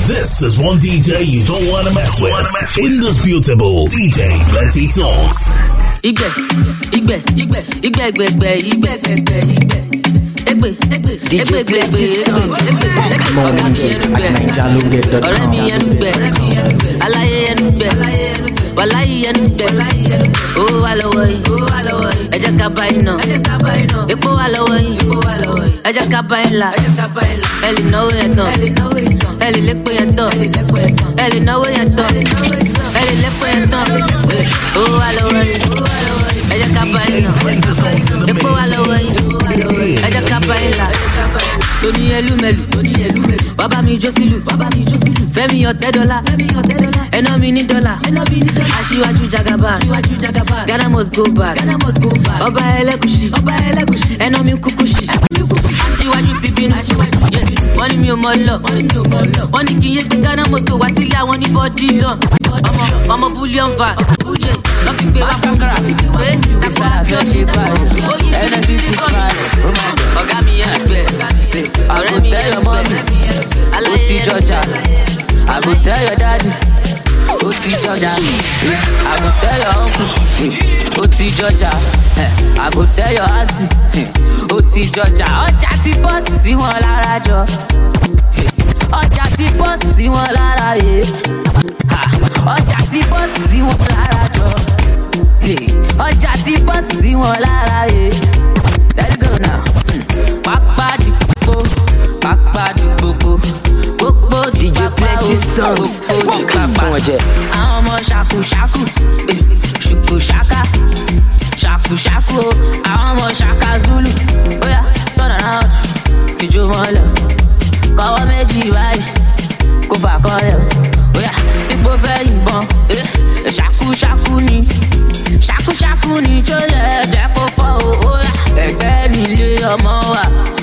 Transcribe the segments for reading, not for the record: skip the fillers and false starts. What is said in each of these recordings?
This is one DJ you don't want to mess with. Indisputable DJ Plenty Songs. More music at Oh, Halloween. Eja kabaino. Epo Halloween. Eja kabaila. Eli no yeto. Eli lekpo yeto. Eli no yeto. Eli lekpo yeto. Oh, Halloween. Eja kabaino. Epo Halloween. Eja kabaila. Tony Elumelu. Baba mi Josilu. Femi $10. Eno mi ni dollar. Ashiwaju Jagaban. Ghana must go back. Oba Elekushi. Eno mi kukushi. Ashiwaju ti binu. Wọ́n ní mi ò mọ̀ lọ. Wọ́n ní kí n yé gbé Ghana must go wá sílé àwọn ní bọ́dí lọ. Ọmọ bullion van. Lọ́ fi gbé wá fún kàrà. Dàpọ̀ àfẹ́ ṣe báyìí. Ó yí bí ní sí kọ́mi. Ọ̀gá mi yẹn gbẹ. Ọ̀rẹ́ mi yẹn gbẹ. Aláyé yẹn gbẹ. I go tell your daddy. Oti Georgia, I go tell your uncle. Oti Georgia, I go tell your auntie. Oti Georgia, ọjà ti bọ́ọ̀sì sí wọn lára jọ. Ọjà ti bọ́ọ̀sì sí wọn lára yé. Ọjà ti bọ́ọ̀sì sí wọn lára jọ. Ọjà ti bọ́ọ̀sì sí wọn lára yé. Let it go now. Pápá di gbogbo. DJ Plenty Songs. Àwọn ọmọ ṣàkúṣàkú, ṣùkúṣàká, ṣàkúṣàkú, àwọn ọmọ ṣàkà Zulu. Oya, turn around, ìjó wọn lọ. Kọ́wọ́ méjì báyìí, kó fà kan lẹ̀. Oya, ipò fẹ́ yìnbọn, ṣàkúṣàkú ni. Ṣàkúṣàkú ni tó yẹ jẹ́ kó fọ́ o. Oya, ẹgbẹ́ nílé ọmọ wa.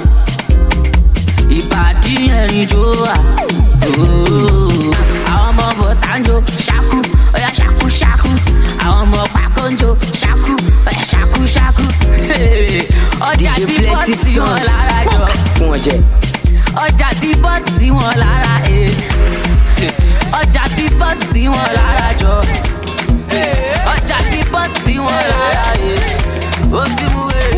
Ìbàdí ẹ̀rìn jó wa. Àwọn ọmọ bọ̀tánjó ṣákú, ọ̀yà ṣákú. Àwọn ọmọ pàkóńjó ṣákú, ọ̀yà ṣákú. Ọjà tí bọ́ọ̀sì sí wọn lára jọ. Ọjà tí bọ́ọ̀sì sí wọn lára ọjà tí bọ́ọ̀sì sí wọn lára jọ. Ọjà tí bọ́ọ̀sì sí wọn lára ó ti mú wèrè.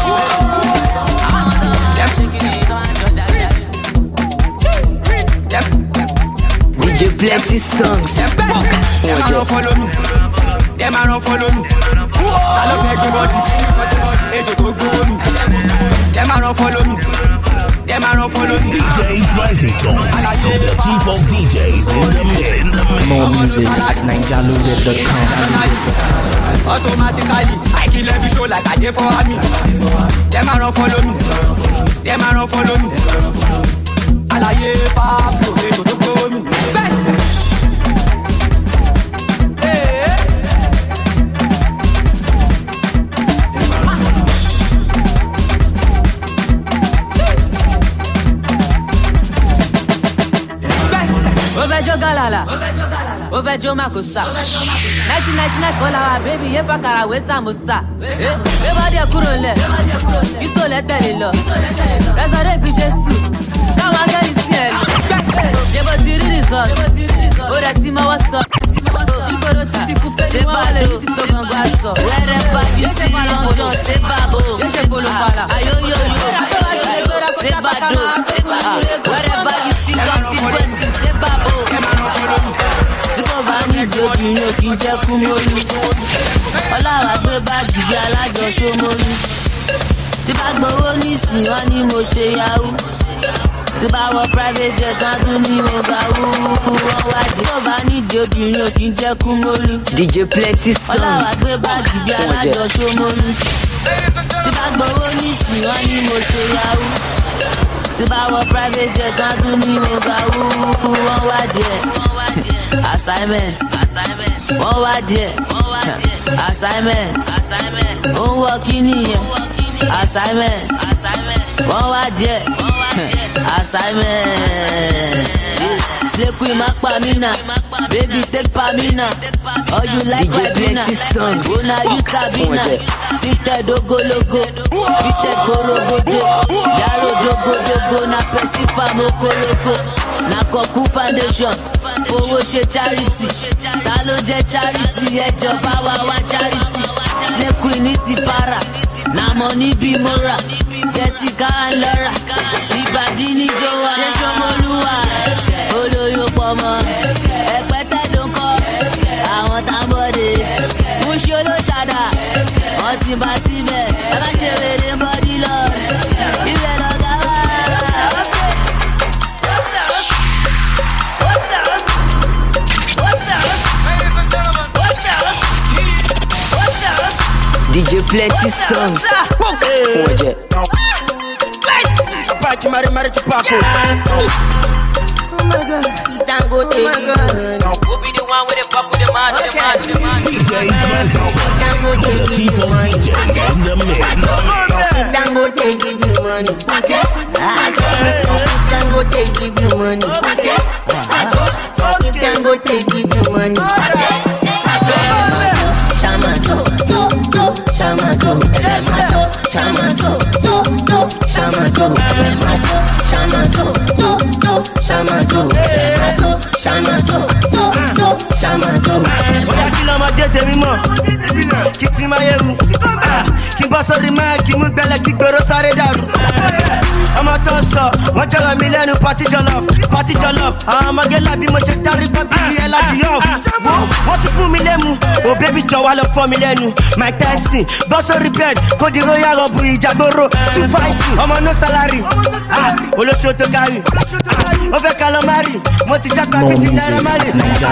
DJ Plenty Songs. Them a run follow me. I love make body. Ejo to go me. Them a run follow me. DJ Plenty Songs, the chief of DJs in the mix. More music at ninjaloaded.com. Automatically, I kill every show like I did for me. Them a run follow me. Alaye Pablo, ejo to go me. Ovejo Makosa 1999 call our baby ye fakara we samosa everybody kúrò ńlẹ̀ iso le tẹ̀lé lọ resore bi Jesu come and get this here jebo ti rí resort o de ti mọ́wọ́ sọ ìgboro títí kú pé ní wọ́n lè títí tó gangan sọ wherever you see London say babo ayoyoyo say bado wherever you see consequences say babo. Tí kò bá ní ìjòkì ní òkì jẹ́ kú mólú. Ọlọ́run gbé báàgì bí alájọṣó mólú. Tí bá gbowó nísìn wọ́n ní mo ṣe yahoo. Tí bá wọ private jet wọ́n tún ní mo ga wúwú. Wọ́n wá dé. Tí kò bá ní ìjòkì ní òkì jẹ́ kú mólú. DJ Plenty Songs. Ọlọ́run gbé báàgì bí alájọṣó mólú. Tí bá gbowó nísìn wọ́n ní mo ṣe yahoo. Tí bá wọ private jet wọ́n tún ní mo ga wúwú. Wọ́n wá dé. Assignment. Wọ́n wá díẹ̀. Assignment. Ó ń wọ kíní yẹn. Assignment. Wọ́n wá díẹ̀. Assignment. Slay queen má pa mí nà. Baby take pa mí nà. All you like Ribena. Una you Sabina. Títẹ̀ dogologo. Títẹ̀ gorogodo. Yàrá dogodogo na pẹ̀sífà mokoloko. Nakoku Foundation, fowó ṣe charity. Ta ló jẹ́ charity, ẹjọba wa wá charity. Snake Queen ní ti para, na money bí mora. Jessica and Laura, ìbàdí ní Jowa. Ṣé Ṣọmọlúwa, olóyún pọ̀mọ́. Ẹ̀pẹ́tẹ́ ló ń kọ́, àwọn tábọ̀dé. Múṣí olóṣàdá, wọ́n ti bá síbẹ̀. Ẹ má ṣe wèrè ń bọ́dí lọ, ibẹ̀ lọ́gá wá. DJ Plenty Songs. Fonje. Pachi mare chupaco. Oh my God. Dangote. Oh my God. We'll be the one with the fuck with the man, the man. DJ Plenty Songs, the chief of DJs in the mix. Dangote give you money. Dangote give you money. Dangote give you money. Shamato, Shamato, Shamato, Shamato, Shamato, Shamato, Shamato, Shamato. Oya kí ló máa jẹ́ tèmi mọ̀, kí tí máa yẹ wù, kí bọ́ sórí máa kí mú gbẹlẹ̀ kí gbèrò sáré dàrú. Ọmọ tó ń sọ, wọ́n jọ̀rọ̀ mi lẹ́nu party jollof. Àwọn ọmọge làbí mo ṣe darí pọ́bí ti ẹ̀ láti yọ̀. Wọ́n ti fún mi lẹ́mu, ò bébí jọ wá lọ fọ́ mi lẹ́nu. Mike Tyson, bọ́ sórí bed, kó di royal rọ̀bù ìjàgbóró. Two fighting, ọmọ no salary, olóṣù tó kárí. Ó fẹ́ ká lọ márì, mo ti jápa bí ti náírà márì.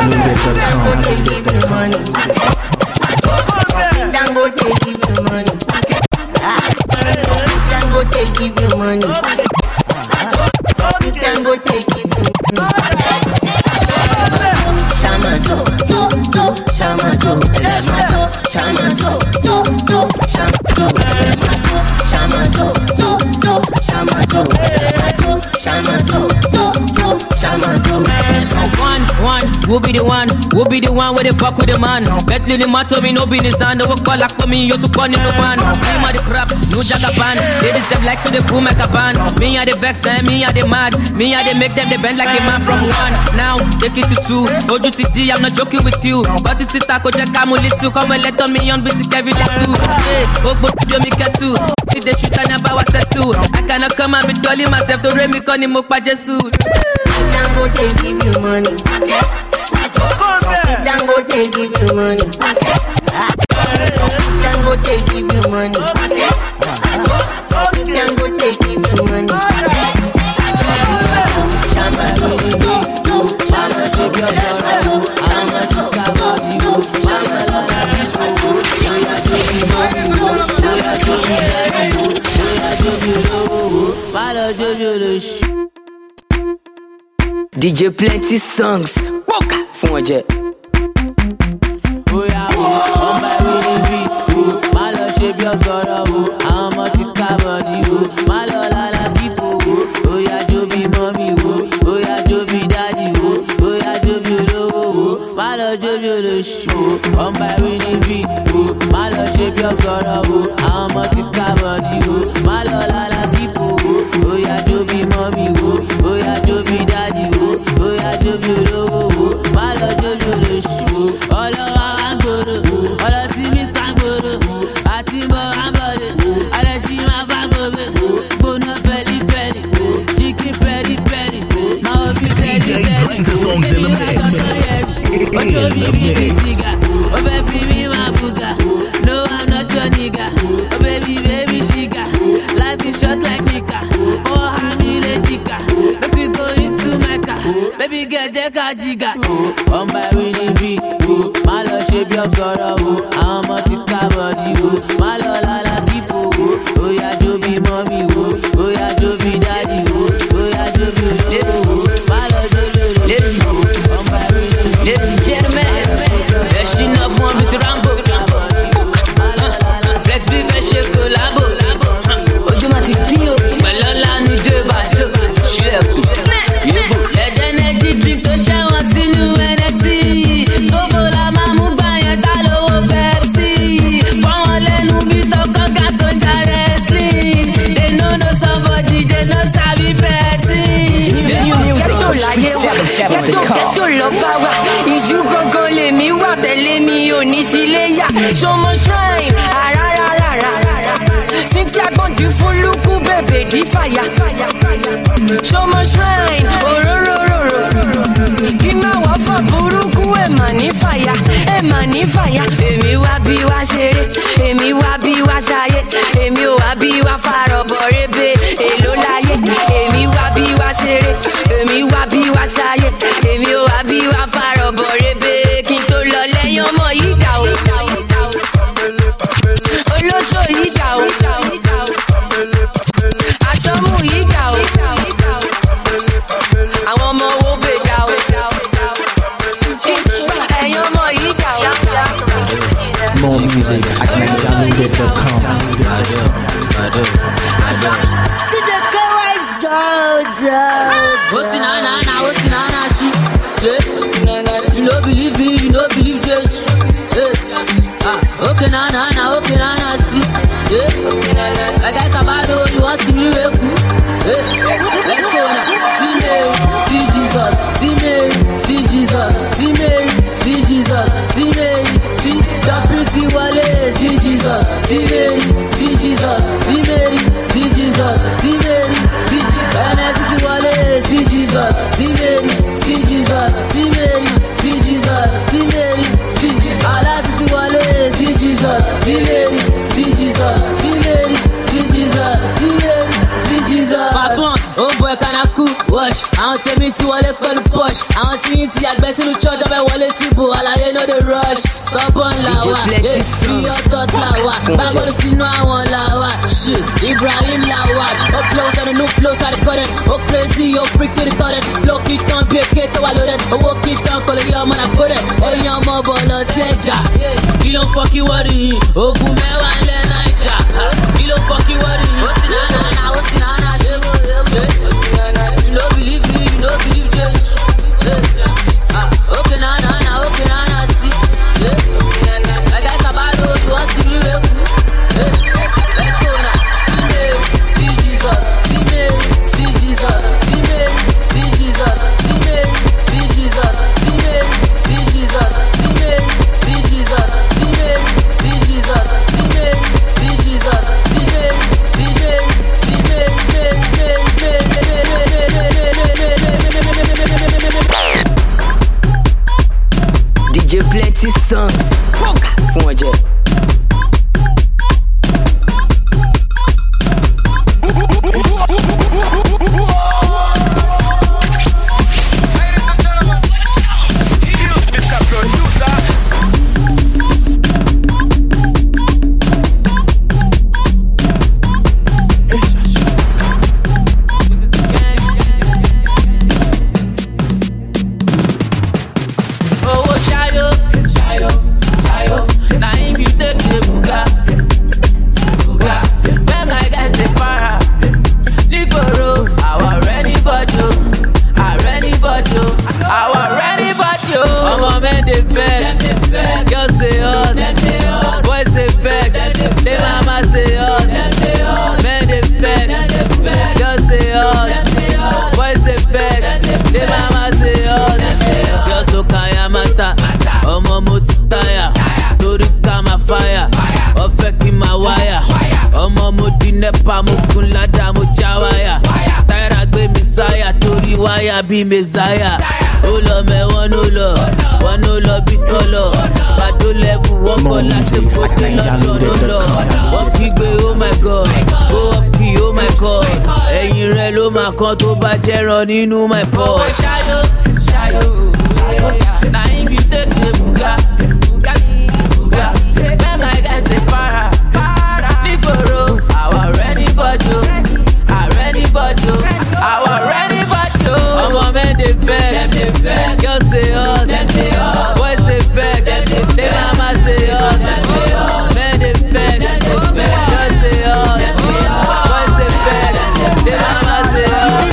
Dangote give you money. Dangote give you money. Dangote give you money. Shamato, Shamato, Shamato, Shamato, Shamato. We'll be the one where they fuck with the man. Bentley the matter, me no business and the work call like for me, you to call in the van. Me and the crap, no jagaban. Ladies them like to the boom make a band. Me and the vex and me and the mad. Me and they make them they bend like a man from one. Now take it to two. Oju CD, I'm not joking with you. But it's a taco jack I'm little. Come and let on me on basic every little. Hey, Ogbo do me get two. If they shoot and about set two. I cannot come and be dolly myself to remi koni mokpa jesu. Dangote give you money. Dangote give you money. Dangote give you money. Dangote give you money. DJ Plenty Songs. Fonje. Oya o, ọmọ ẹ̀rí níbí o, má lọ ṣe bí ọgọ́rọ̀ o, àwọn ọmọ ti ká bọ̀dí o, má lọ lálá kíkó o, oya jó bí mọ́mí o, oya jó bí dádì o, oya jó bí olówó o, má lọ jó bí olóṣù o, ọmọ ẹ̀rí níbí o, má lọ ṣe bí ọgọ́rọ̀ o, àwọn ọmọ ti ká bọ̀dí o, má lọ lálá kíkó o, oya jó bí mọ́mí o, oya jó bí dádì o, oya jó bí olówó o, má lọ jó bí olóṣù o, ọlọ́wọ́. In the mix. Oh baby, me my buga. No, I'm not your nigga. Oh baby, shiga. Life is short like Nika. Oh, hamile chica. Make we go into Mecca. Baby, get jeka jiga. Oh, my winning beat. Oh, my love shape your girl. Oh, I'm a tika body. Oh, my love la people. Oh, yeah, Joby mommy. Oh, yeah, Joby daddy. Oh, yeah, Joby little. My love Joby little. Oh, my ladies and gentlemen, best enough one with Rambo. Let's be fresh, collabo. Automatic deal. Well, all I need to do, let the energy drink to shine what's in you NXT. So, la mamu banya talo Pepsi. For one let no be talk. Kẹ́tò lọ bá wa, ìjú gangan lèmi wà tẹ́lẹ̀ mi ò ní sílé yá. Ṣọmọ shrine, àràràràrà. Cynthia Gbọ̀ndì fún lukú bèbè dí fàyà. Ṣọmọ shrine, òróróróró. Kí máa wá fà burúkú ẹ̀ mà ní fàyà, ẹ̀ mà ní fàyà. Èmi wá bí wá ṣeré, èmi wá bí wá ṣayé. Èmi ò wá bí wá farọ̀bọ̀ rébé, èló láyé. Èmi wá bí wá ṣeré, èmi wá bí wá ṣayé. Èmi ò wá bí wá farọ̀bọ̀ rébé, kí n tó lọ lẹ́yìn ọmọ yìí dà o. Olóṣò yìí dà o. Àtọ́mù yìí dà o. Àwọn ọmọ owó bè dà o. Ẹ̀yin ọmọ yìí dà o. More music at NigerLoaded.com. What's in Nana, she? Yeah. You no believe me, you no believe Jesus. Yeah. Okay, Nana, see. Yeah. I guess I'm bad, you want to see me real cool. Yeah. Let's go now. See Mary, see Jesus. See Mary, see Jesus. See Mary, see Jesus. See Mary, see the pretty Wale. See Jesus. See Mary, see Jesus. See Mary, see Jesus. See Mary, see NSC Wale. See Jesus. See Mary, see Jesus. See Mary, see Jesus. See Mary, see Allah. See Wale. See Jesus. See Mary, see Jesus. See Mary, see Jesus. See Mary, see Jesus. Pass one. Oh boy, can I cool? Watch. I don't tell me to Wale call the push. I don't see it. I guess in the church of Wale Sibo. All I know the rush. Stop on lawa. Yeah, free your thought lawa. Bible see no one lawa. Shit, Ibrahim lawa. Up close and no close at the current. Oh crazy, oh freak to the current. Block it down, be a kid to wallow that. Oh walk it down, call it your man, I put it. Hey, your mobile, teja. You don't fuck you worry. Oh, good man, one let Niger. You don't fuck you worry. What's in Nana, what's in Nana? You don't believe me, you don't believe Jesus. Okay, Nana, see. I guess I'm bad, you want to see me real cool. Let's go now. See Mary, see Jesus. See Mary, see Jesus. See Mary, see Jesus. See Mary, see Jesus. See Mary, see Jesus. See Mary, see Jesus. See Mary, see Jesus. See Mary, see Jesus. See Mary, see Mary, see Mary, DJ Plenty Songs. Fún ọjẹ́. Be Messiah. Oh Lord, me one no love be tolo. But do level one More music at NigerLoaded.com. One kick oh my God, go off key oh my God. Ẹyin rẹ ló máa kan tó bá jẹ́ ràn nínú my pot. Shayo, na him you take the buga. When my guys dey para, Niporo, our anybody, our anybody. Our men they vex, girls they hot, boys they vex, they mama say hot, men they vex, girls they hot, boys they vex, they mama say hot.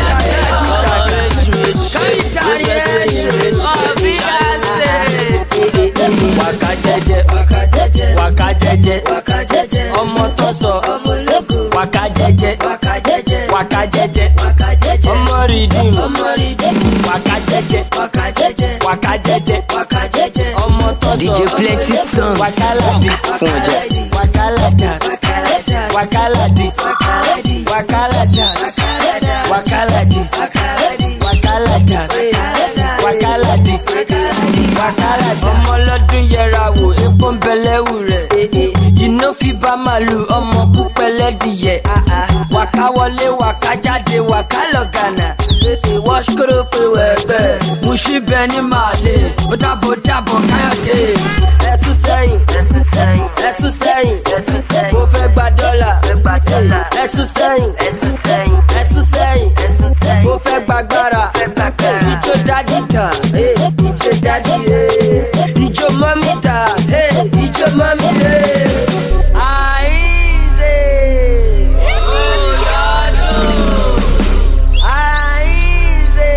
Waka jeje, ọmọ tó sọ, waka jeje, ọmọ redeem, waka jeje. Wakajeje, wakajeje. Ọmọ tó sọ. DJ Plenty Songs. Wakala dis. Fún ọjà. Wakala dat. Wakala dis. Wakala dat. Wakala dis. Wakala dat. Wakala dis. Wakala dat. Ọmọ lọ́dún yẹra wò, epo ń bẹ lẹ́wù rẹ̀. Iná fi bá màlúù, ọmọ púpẹ̀lẹ́ dìyẹ. Wàká wọlé, wàká jáde, wàká lọ Ghana. Wọ́n ṣkúrò pé wẹ̀gbẹ́. Mo ṣí bẹ ní màlè, ó dábò Káyọ̀dé. Ẹ̀sùn sẹ́yìn, ẹ̀sùn sẹ́yìn, ẹ̀sùn sẹ́yìn, ẹ̀sùn sẹ́yìn. Mo fẹ́ gba dọ́là, ẹ̀sùn sẹ́yìn, ẹ̀sùn sẹ́yìn, ẹ̀sùn sẹ́yìn, ẹ̀sùn sẹ́yìn. Mo fẹ́ gbàgbára, ìjó dádì tà, ìjó dádì ìjó mọ́mí tà, ìjó mọ́mí Àìsè, òyàjò, àìsè,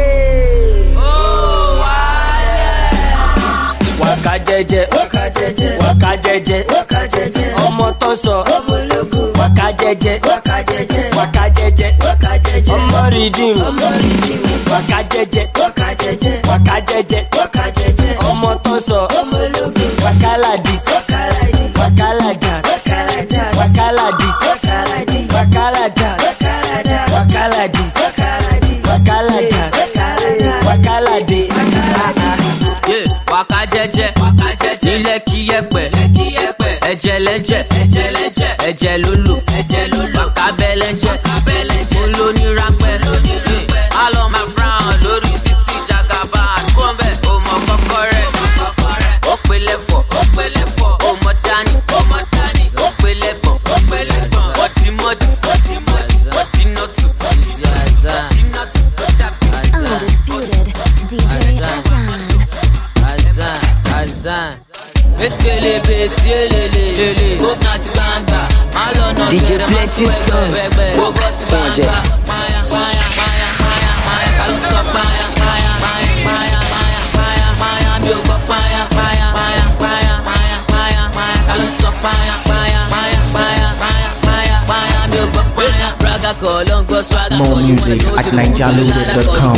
òwàlẹ̀. Wakajeje, wakajeje, wakajeje, wakajeje. Ọmọ tó sọ, wakajeje, wakajeje, wakajeje, wakajeje. Ọmọ redeem, wakajeje, wakajeje, wakajeje, wakajeje. Ọmọ tó sọ, wakala dis, wakala dat, wakala dis, wakala dat, wakala dis, wakala dat, wakala dis. Wakajeje, ilẹ̀ kíyẹ̀pẹ̀, ẹ̀jẹ̀ lẹ́jẹ̀, ẹ̀jẹ̀ lulu, wakabẹ́lẹ́jẹ̀, olóní rápẹ́, alọ́ máa frown lórí títí jagaba, kọ́ńbẹ́, ọmọ kọ́kọ́ rẹ̀, ó pélé fọ̀, ọmọ dání, ó pélé gbọ̀n, ọtí mọ́tì, ọtí nọ́tù, Undisputed DJ Azan. DJ Plenty Songs. Fún ọjà. More music at ninjaloaded.com.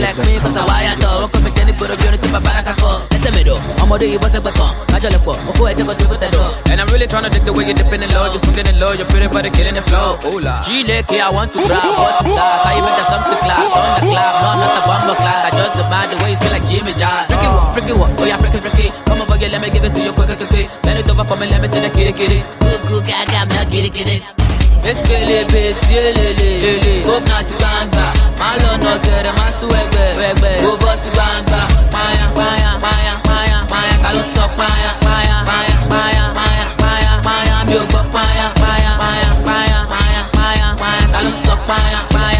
And I'm really trying to dig the way you're dipping in low. You're swinging in low, you're pretty but killing the flow. G-Licky, I want to grab what's the style. I even got something clap, on the clap, no, not the bumper clap. I just demand the way you feel like Jimmy John. Freaky one, oh yeah, freaky. Come over here, let me give it to you quick. Bend it over for me, let me see the kitty. Goo, gaga, I'm not kitty. Eskelebe tielele, scope na ti gbangba, má lọ nà gẹ̀rẹ̀ má sún ẹgbẹ́, kó bọ́ sí gbangba, paya, ká ló sọ paya, mi ò gbọ́ paya, ká ló sọ paya,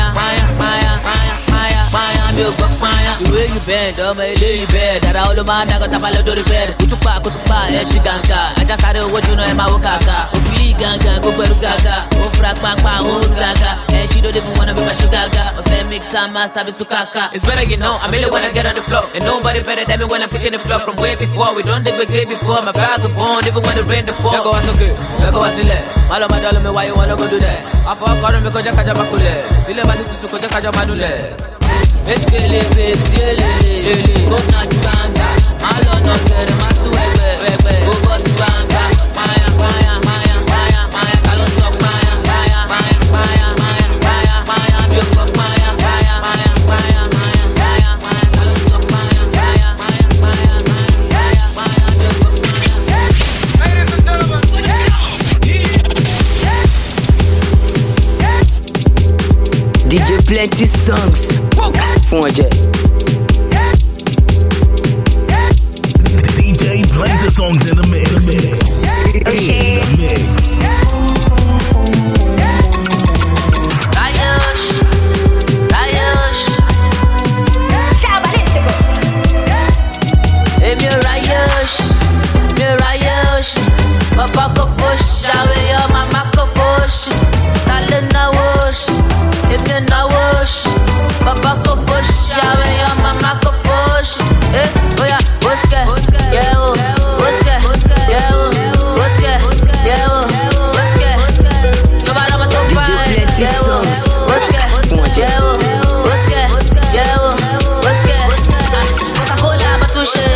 mi ò gbọ́ paya. The way you bend, ọmọ ilé yìí bẹ́ẹ̀, dada olóma dàgọ́ tábàlẹ̀ lórí bẹ́ẹ̀, kùtùpà, ẹ̀ ṣì gàǹgà, ajá sáré owó jóná ẹ̀ máa wó kàkà, òfìrí gàǹgà, gbogbo ẹrú gàgà. And she don't even wanna be my sugar guy. If mix and master be sukaka. It's better you know, I really wanna get on the floor. And nobody better than me when I'm picking the floor from way before. We don't think we gave before. My vagabond, even when the rain the fall. Lego was okay, Lego was silly. Malo my dollar me, why you wanna go do that? I thought I me because I makule. Sile basi tu because I madule. Eskelebe tielele, go na tibanga. Malo no kere masu ebe, go boss banga. Maya, kalo sok maya. DJ Plenty Songs. Fún ọjà. DJ Plenty Songs in the mix. Papa go push, Jawe your mama go push. Darling na wash, if you na wash. Papa go push, Jawe your mama go push. Oh yeah, what's that? Yeah, what's that? Yeah, what's that? Yeah, what's that? No matter what you find, yeah, what's that? Yeah, what's that? Yeah, what's that? Coca-Cola, but tu shit.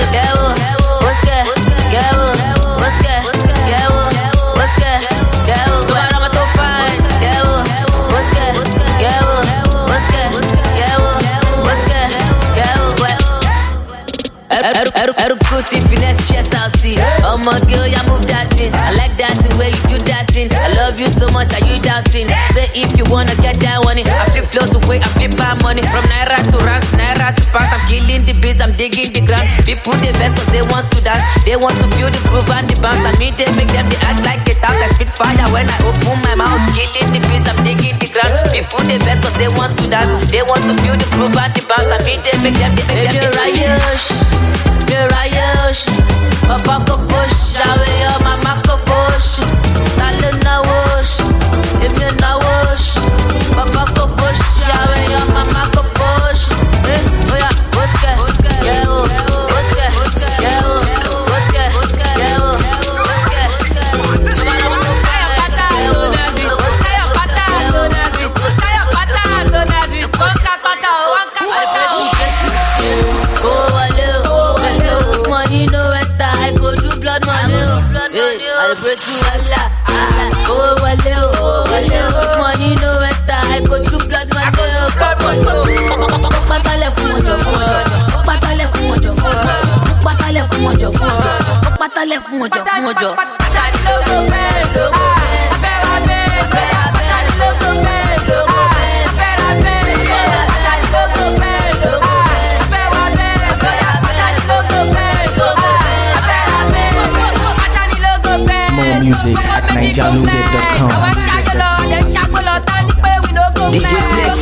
Erukuti, finesse, chest out tea. Oh my girl, ya move that thing. I like that thing where you do that thing. I love you so much, are you doubting? Say if you wanna get down on it. I flip flows away, I flip my money. From Naira to Rans, Naira to Pounds. I'm killing the beats, I'm digging the ground. People they best cause they want to dance. They want to feel the groove and the bounce. I mean they make them, they act like it out. I spit fire when I open my mouth. Killing the beats, I'm digging the ground. People they best cause they want to dance. They want to feel the groove and the bounce. I mean they make them, they make them. Rayosh, Papa ko push, Jawe yo mama ko push. Talo na wash, if you na wash. Papa ko push, Jawe yo mama ko push. Oh yeah, Oscar, yeah, Oscar, yeah, Oscar, yeah, I pray to Allah, oh Wale, money no better. I go to blood money. Patale fumojo, patale fumojo, patale fumojo, patale fumojo, fumojo. Patale logo peso, afera peso, patale logo peso, afera peso, patale logo peso, afera peso, patale logo peso, afera peso, patale logo peso. More music at NigerLoaded.com. DJ Plexi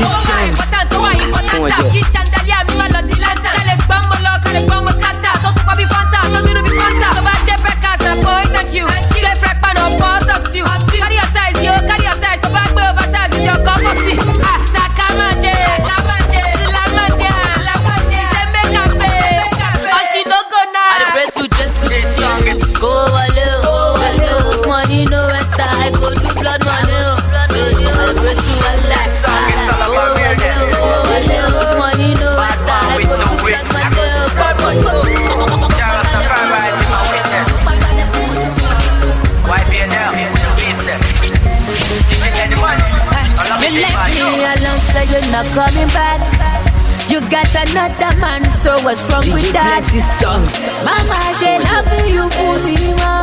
you're not coming back. You got another man, so what's wrong with that? Mama, she love you fully,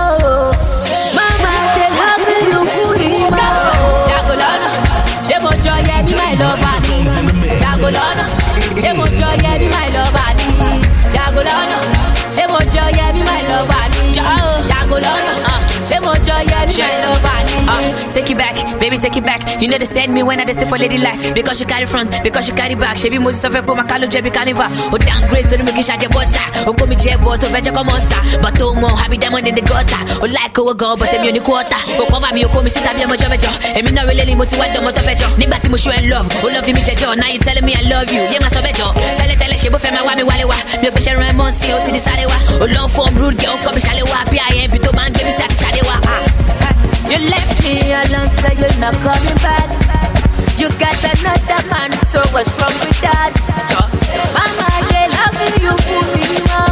Mama, she love you fully, Jagolana, she mo joy and my love, Jagolana, she mo joy and my love, Jagolana, she mo joy and my love, Jagolana, she mo joy and my love. Take it back, baby, take it back. You know they send me when I stay for lady life. Because she carry front, because she carry back. She be Moses of a coma, Carlo Jebby Carnival. Oh, downgrade, so they make it shot your butter. Oh, come here, but over your commonta. But oh, more happy diamond in the gutter. Oh, like oh, go, but them unique quarter. Oh, cover me, oh, come sit up, you're my job. And me not really motive, what the motor better. Nigga, see me show and love. Oh, love me, Jejo. Now you telling me I love you. Yeah, my sobejo. Tell she both my wami walewa. Me question Raymond, see, oh, to the Sadewa. Oh, long form, rude girl, come shalewa. P.I.M. Pito man, give me sack shadewa. You left me alone, so you're not coming back. You got another man, so what's wrong with that? Mama, she loving you fully,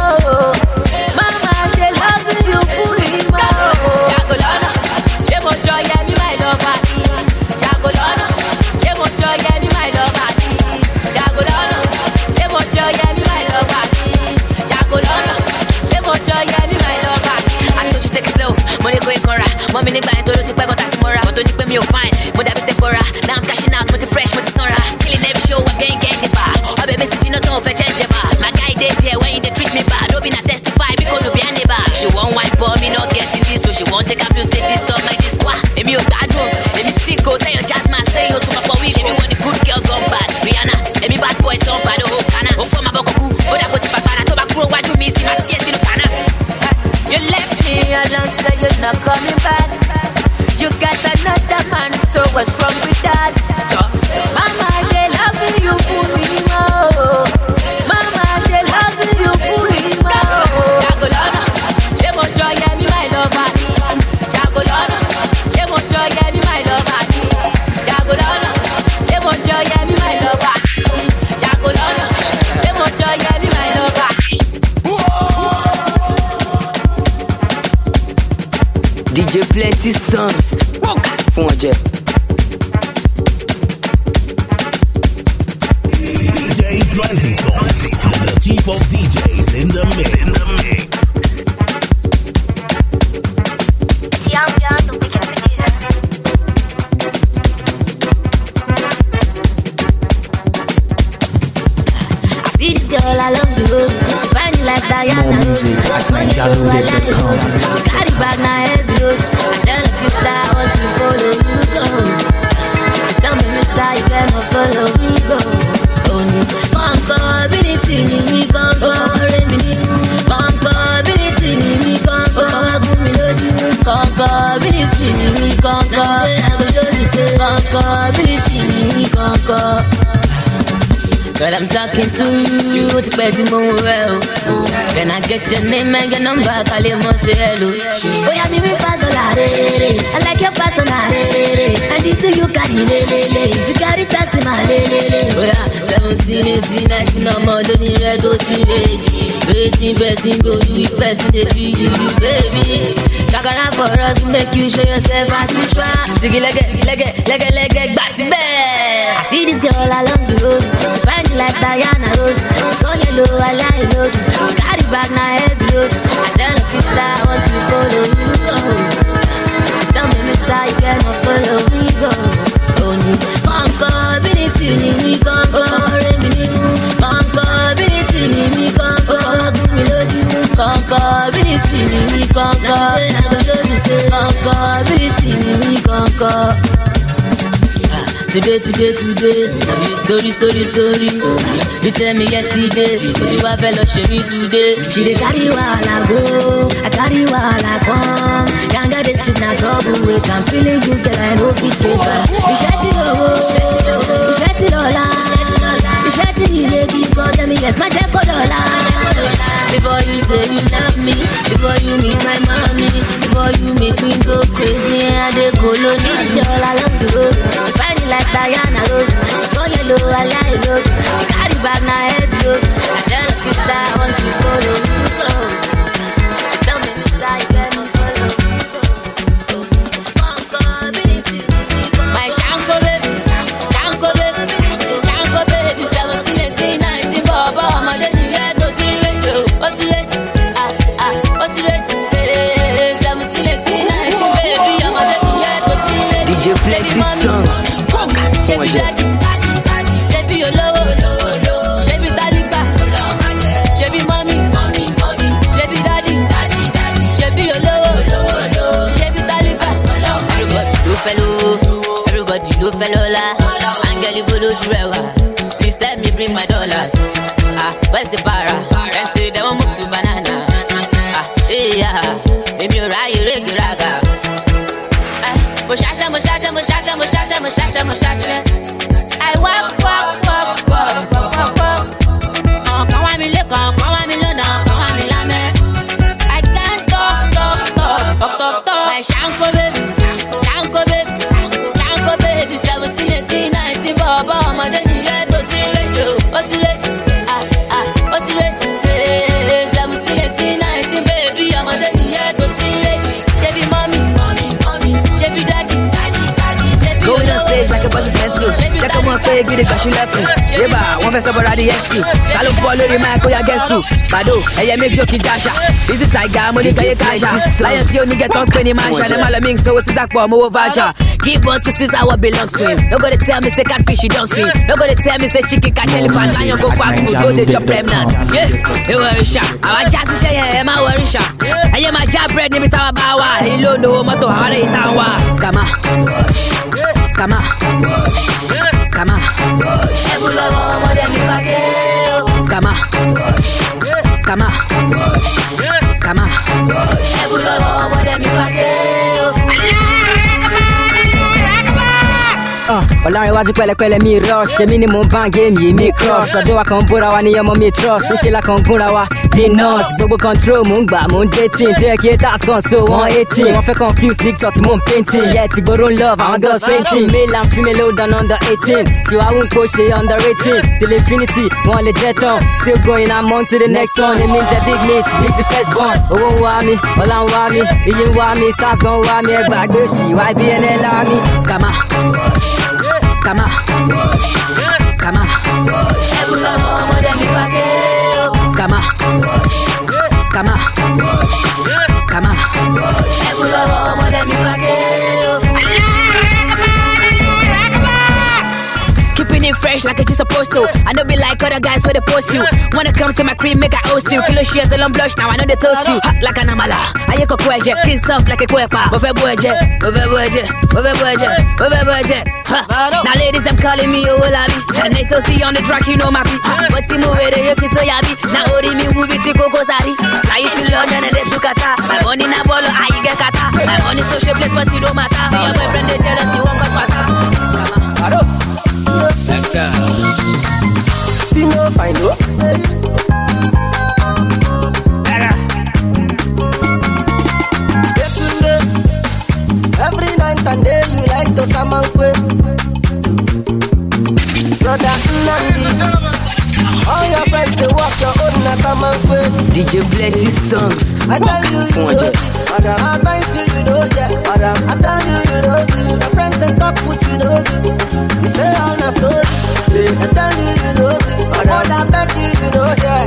Mama, she loving you fully, Jagolana, she mo joy and me my love, Jagolana, she mo joy and me my love, Jagolana, she mo joy and me my love, Jagolana, she mo joy and me my love. I told you take it slow, money go in Cora. Mommy need buy to look back on Tasmora. But don't you me you'll find. But I be the Cora. Now I'm cashing out with the fresh with the Sora. Killing every show, I'm getting candy bar. I be messaging not over change bar. My guy dead there when they treat me bad. Don't be not testify because no be a neighbor. She won't wipe for me not getting this, so she won't take abuse, take this stuff like this. Wah, let me bad room. Let me see go tell your jazz man say yo to my boy. She be one good girl gone bad. Rihanna, let me bad boy some bad oh Kana. Oh for my bokoku, oh that put if I to back row what you miss my tears in Kana. You left me alone, so you're not coming back. You got another man, so what's wrong with that? Mama, she loving you fully, Mama, she loving you fully, Jagolana, she mo joy and me my love, Jagolana, she mo joy and me my love, Jagolana, she mo joy and me my love, Jagolana, she mo joy and me my love. DJ Plenty Songs. Fonje. DJ Plenty Songs. chief of DJs in the mix. It's Young John, the wicked producer. I see this girl along the road. She find me like Diana. More music at NigerLoaded.com. She got it back now heavy load. I tell her sister I want to follow you go. She tell me mister you cannot follow me go. Comfortability ni mi kankan. Ọ̀rẹ́ mi ni comfortability ni mi kankan. Ọ̀gùn mi lójú. Comfortability ni mi kankan. I go show you say comfortability ni mi kankan. Girl, I'm talking to you. What's the best move? Can I get your name and your number? Call you must say hello. Oh, yeah, me personality. I like your personality. And it's you carry lele. If you carry taxi, my lele. Oh, yeah, 17, 18, 19, no more than you red to age. 18 person go do it, person they feed you, baby. Shakara for us, make you show yourself as you try. Sigi lege, bassy bear. I see this girl along the road. She find me like Diana Rose. She's on yellow, I lie low. She got it back now heavy load. I tell her sister I want to follow you go. She tell me mister you cannot follow me go. Comfortability ni mi kankan. Ọ̀rẹ́ mi ni comfortability ni mi kankan. Ọ̀gùn mi lójú. Comfortability ni mi kankan. I go show you say comfortability ni mi kankan. Today. Story. You tell me yesterday, but you have fellow show me today. She dey carry wahala go, I carry wahala come. Can't get this sleep now trouble wake. I'm feeling good, girl, I know fit take back. You shed it over, you shed it all out. You shed it, baby, God, tell me yes, my check $1. Before you say you love me, before you meet my mommy, before you make me go crazy, I dey go low. See this girl along the road, she find me like Diana Rose. She's on yellow, I lie low. She got it back now heavy load. I tell her sister I want to follow you go. She tell me mister you cannot follow me go. Comfortability, my Shanko baby, 17, 18, 19, Baba, my daddy had no radio. What's it? 17, 18, 19, baby, I'm a daddy had no radio. DJ play this song. Shebi daddy, shebi your low, shebi dalika, shebi mommy, shebi daddy, shebi your low, shebi dalika. Everybody do fellow la. Angeli bolo jurewa. Please let me bring my dollars. Where's the para? Them say they won't move to banana. Yeah, if you're right, you reggae raga. Mushasha. I walk. Come on, me look, come on, me look, come on, me lame. I can't talk. My Shanko baby, 17, 18, 19, Baba, my daddy, yeah, go to radio. What's it? 17, 18, 19, baby, I'm a daddy, yeah, go to radio. Shebi mommy, shebi daddy. Going on stage like a bus is meant to. Check out my fake with the cash you left me. Yeah, one verse about the SU. Follow follow the mic, I guess you. Bado, hey, make joke Dasha. This is Tiger, money can you cash out. Lion till you get on 20 mansion. The malaming so it's a quam over voucher. Give one to Caesar what belongs to him. No go to tell me say catfish he don't swim. No go to tell me say chicken can elephant. Lion go fast food, go to chop them now. Yeah, they worry shot. I just say yeah, my worry shot. I am my job bread, name it our bawa. Hello, no, moto, how they tawa. Scammer. Ọlọ́run wájú pẹ̀lẹ́pẹ̀lẹ́ mi rush èmi ni mò ń bá game yìí mi cross ọdún wa kan ń búra wa ní ọmọ mi trust ń ṣe la kan ń gúnra wa bí nurse gbogbo control mò ń gbà mò ń dating tó yẹ kí haters kan so 118 wọ́n fẹ́ confuse picture tí mò ń painting yẹ ti gbòòrò ń love àwọn girls painting male and female ó dán under 18 ṣìwà ń kó ṣe under 18 till infinity wọ́n lè jẹ́ tán still going I'm on to the next one èmi ń jẹ big meat bí ti first born owó ń wá mi ọlá ń wá mi iyì ń wá mi sars gan wá mi ẹgbàgbé òṣì ybnl lá mi scammer. Scammer. Every love, more than me forget. fresh like it's supposed to. I know be like other guys where they post you. Wanna come to my crib, make I host you. Kilo shit, don't blush, now I know they toast you. Hot like an amala, I ain't kweje. Skin soft like a kwepa. Over budget. Now ladies, them calling me Olabi. And they so see on the track, you know my beat. What's the move with you to Yabi? Now ori me move it to Coco Sari. Fly it to London and let to Qatar. My money na bolo, I get Qatar. My money social place, but it don't matter. See your boyfriend, they jealous, you won't cause matter. You know, fine, no? Every night and day you like to summon quick. Brother Nandi, all your friends they walk your own na summon quick. DJ play these songs. I tell you, you know, Madam, I advise you, you know, yeah. Madam, I tell you, you know, your friends they talk with you know. You say all the story. I tell you, you know, Madam, I beg you, you know, yeah.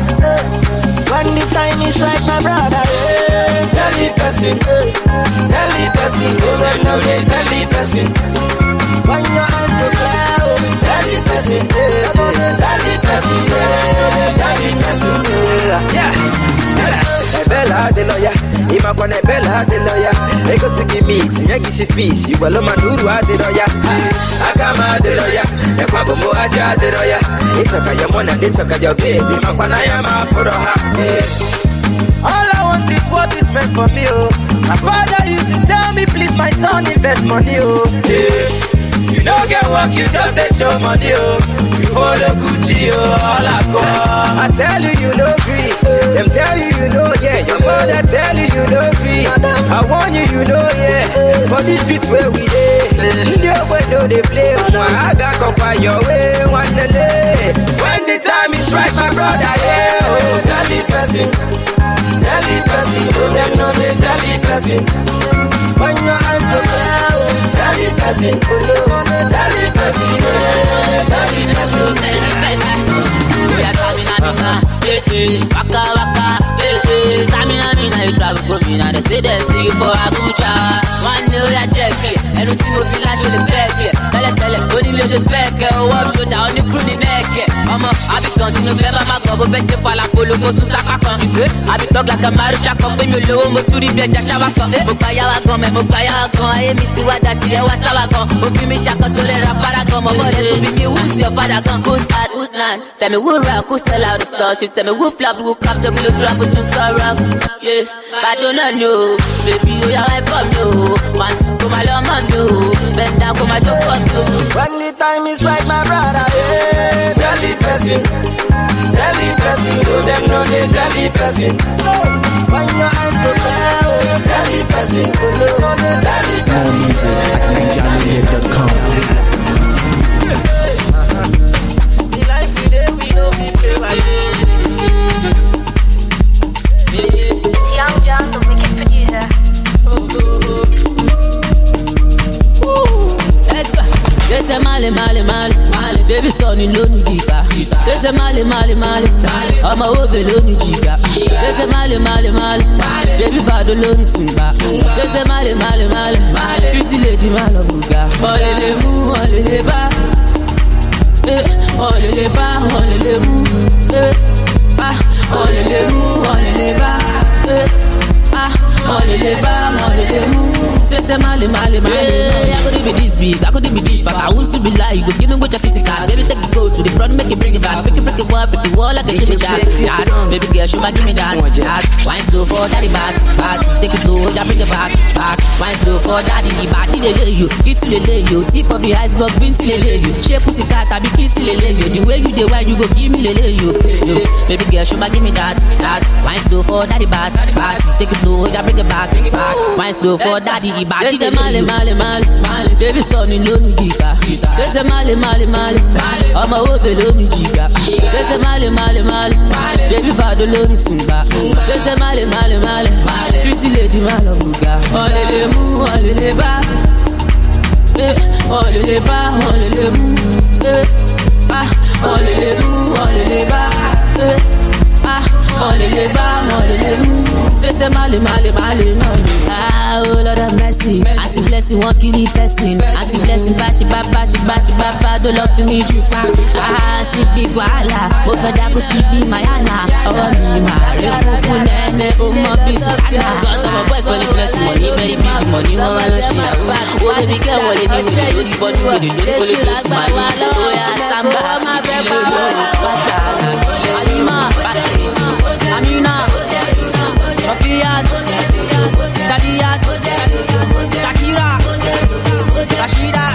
When the time is right, my brother, tell the person, tell the person, go right now, tell the person. When your eyes go clear, tell the person, tell the person, tell the person. Yeah. Bella de lawyer, Imakone Bella de lawyer. Ego siki meat, Yagishi fish, you will manuru de lawyer. Akama de lawyer, Ekwabumo Aja de lawyer. It's a Kayamon and it's a Kayo baby, Makwanayama for her. All I want is what is meant for me, oh. My father used to tell me, please, my son, invest money, oh. Yeah. You don't get work, you just they show money, oh. You follow Gucci, oh, all I call. I tell you, you know free. Them tell you, you know, yeah. Your mother tell you, you know free. I want you, you know, yeah. For these streets where we live, no way, no they play. I got come by your way, one day. When the time is right, my brother, yeah. Oh, tell the person, oh, them know they tell the person. When your eyes go clear, oh, tell the person, oh, no, no, tell the person, tell the person. We are coming waka waka, Samina, you travel for me now. They say they see you for Abuja. One day we are checking, and we see no village with the back. Tell it, only me just back. Walk show down, you crew the neck. I be continue, never my cover, bet you fall a polo, go to Saka. I be talk like a Marusha, come with me low, mo to the bed, Jashavaka. Mukaya Wagon, I me see what that's here, what's our gun. Mufimi Shaka to the Raparagon, my body to be me, who's your father gun? Who's at, who's none? Tell me who rock, who sell out the stars. You tell me who flop, who cap the blue drop, who choose the rocks. Yeah, I don't know, baby, you are right from you. Once to my love, man, you bend down, come my joke on you. When the time is right, my brother, yeah. Tell the person, oh, them know they tell the person. When your eyes go clear, tell the person, oh, no, no, they tell the person. More music at ninjaloaded.com. The life we live, we know we play by It's Young John, the wicked producer. Say male, baby son in lonu giga. Say male, I'ma obe lonu giga. Say male, baby bad lonu funga. Say male, pretty lady malabuga. Olele mu, olele ba, olele ba, olele mu, olele mu, olele ba, olele ba, olele mu. Say male. I could be this big, I could be this fat. I want to be like, you go give me what your kitty cat. Baby, take it go to the front, make it bring it back. Freaky wall like a shimmy jack. Baby girl, show my give me that. Wine slow for daddy bat. Take it slow, yeah, bring it back. Wine slow for daddy, body they lay you. Get to the lay you. Tip of the iceberg, bin till they lay you. Shape pussy cat, I be kid till they lay you. The way you the wine, you go give me the lay you. Baby girl, show my give me that. Wine slow for daddy bat. Take it slow, yeah, bring it back. Wine slow for daddy, body they lay you. Baby son in lonu giga. Say male. I'ma obe lonu giga. Say male. Baby bad lonu funga. Say male. Pretty lady malabuga. Olele mu, olele ba. Olele ba, olele mu. Olele mu, olele ba. Olele ba, olele mu. Say male. Oh Lord have mercy. I see bless blessing, one kill the person. Anti blessing, bashi baba, don't love to me too. See big wala, over that could sleep be my Anna. Oh me, my nene, oh my piece of Anna. Cause I'm a boys, but they plenty money, very big money, no one knows shit. Oh baby girl, what they do, they do for you, they do for you, it's my wala. Oh yeah, samba, my baby, Alima, Amina, Rafiat, Kadiyat, Shakira, Rashida,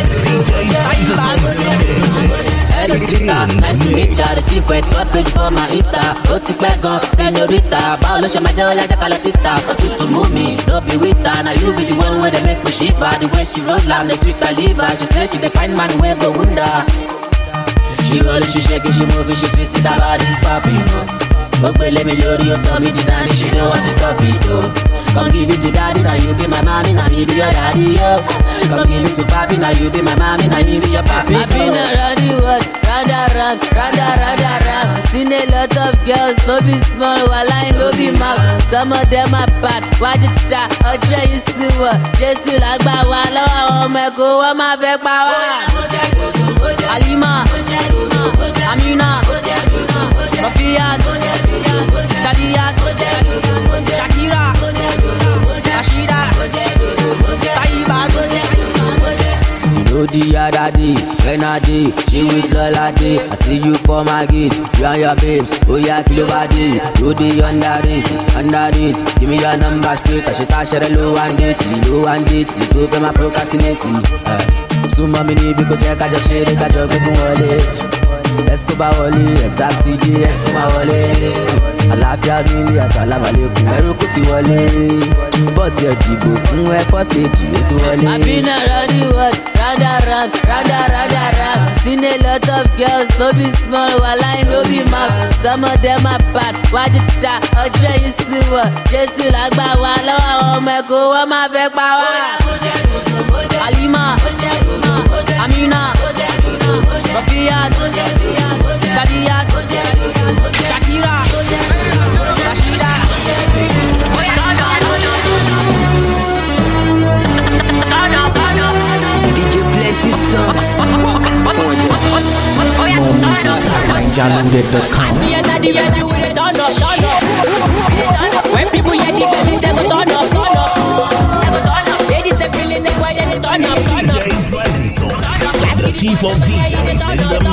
hello sister, nice to meet ya. The secret, God page for my Insta. Roti Pegon, senorita. Paolo Shamajo, like the Calasita. To move me, don't be with her. Now you be the one where they make me shiver. The way she roll down, they sweet her liver. She said she dey find man where go under. She rollin', she shaking, she moving, she twisted her body's popping, okay, let me load you, so me the daddy, she don't want to stop it, oh. Come give it to daddy, now you be my mommy, now me be your daddy, oh. Come give it to papi, now you be my mommy, now me be your papi. I've been around the world, round around. Seen a lot of girls, no be small, while I no be mouth. Some of them are bad, why'd you die? I'll try you see what? Just you like my wallow, oh my go, I'm a big power. Alima, Amina, Rafiat, Kadiyat, Shakira, Rashida, Taiba. You know the other day, when I day, she with Lola day. I see you for my gates, you and your babes. Oh yeah, kill over day. You the underrate. Give me your number straight, cause she start sharing low and date. Go for my procrastinating. So mommy need because I just share it, I just go wale. Escobar wale, exact CD, Escobar wale. Àlàáfíà rí assalamu alaikum, ẹrú kò ti wọlé. Bọ́ọ̀tì ẹ̀dìbò fún ẹ first stage ó ti wọlé. I've been around the world, round around. Seen a lot of girls, no be small, while I no be mouth. Some of them are bad, why'd you die? I'll try you see what? Jésù lágbà wá lọ́wọ́ àwọn ọmọ ẹ̀kọ́ wọn máa fẹ́ pa wá. Alima, Amina, Rafiat, Kadiyat, Shakira, Rashida. DJ Plenty songs. More music at NigerLoaded.com. When people hear the baby, they go turn up. Ladies, they feeling it, why they turn up. DJ Plenty Songs, the chief of DJs in the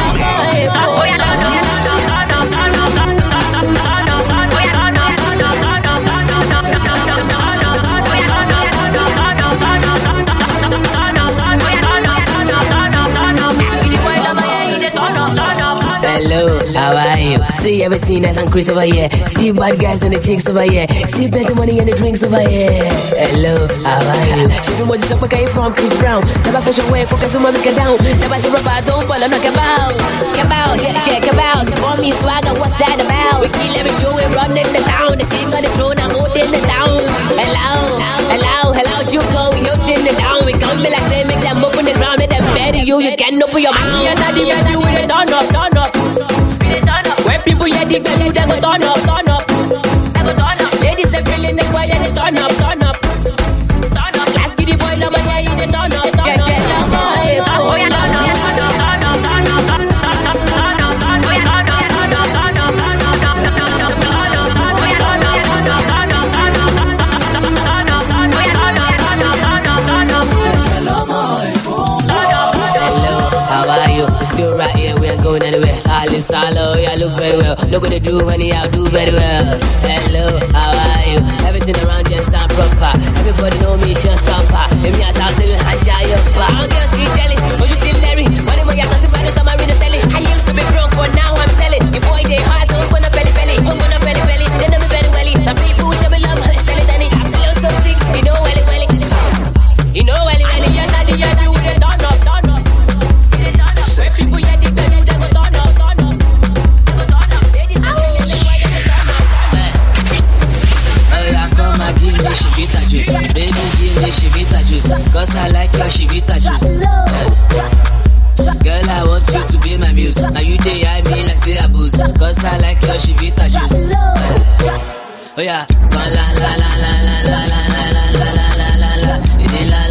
Hello, how are you? See everything that's on Chris over here. See bad guys and the chicks over here. See plenty money and the drinks over here. Hello, how are you? She been watching some came from Chris Brown. Never fashion way, focus on make it down. Never to rubber, don't fall, knock about. Check about. The mommy swagger, what's that about? We kill every show, we run in the town. The king of the throne, I'm holding the town. Hello, you go, we holding the town. We come be like say, make them open the ground, make them bury you. You can't open your mouth. You're not even doing it, turn up. When people hear the baby, they go turn up. Ladies, they feeling the boy, they turn up. Let's get the boy, no man, yeah, they turn up. Still right here, we ain't going anywhere. All is solo, yeah, look very well. Look what they do when you do very well. Hello, how are you? Everything around you stand proper. Everybody know me, just stopper. Let me out, say me hand your bar. I'm gonna see jelly, but you still Larry. Money when you have to see by the time I read the telly. I used to be broke, but now I'm selling. The boy they hard, so I'm gonna belly. I'm gonna belly. They know me very well. The people show me love, telly. I feel so sick, you know welly. You know welly. You're not the you with it, turn up. Sexy. People, yeah, they go turn up. Come and give me Chivita juice. Baby, give me Chivita juice. Cause I like your Chivita juice. Girl, I want you to be my muse. Now you day I me like say a booze. Cause I like your Chivita juice. Oh yeah, la. You did la.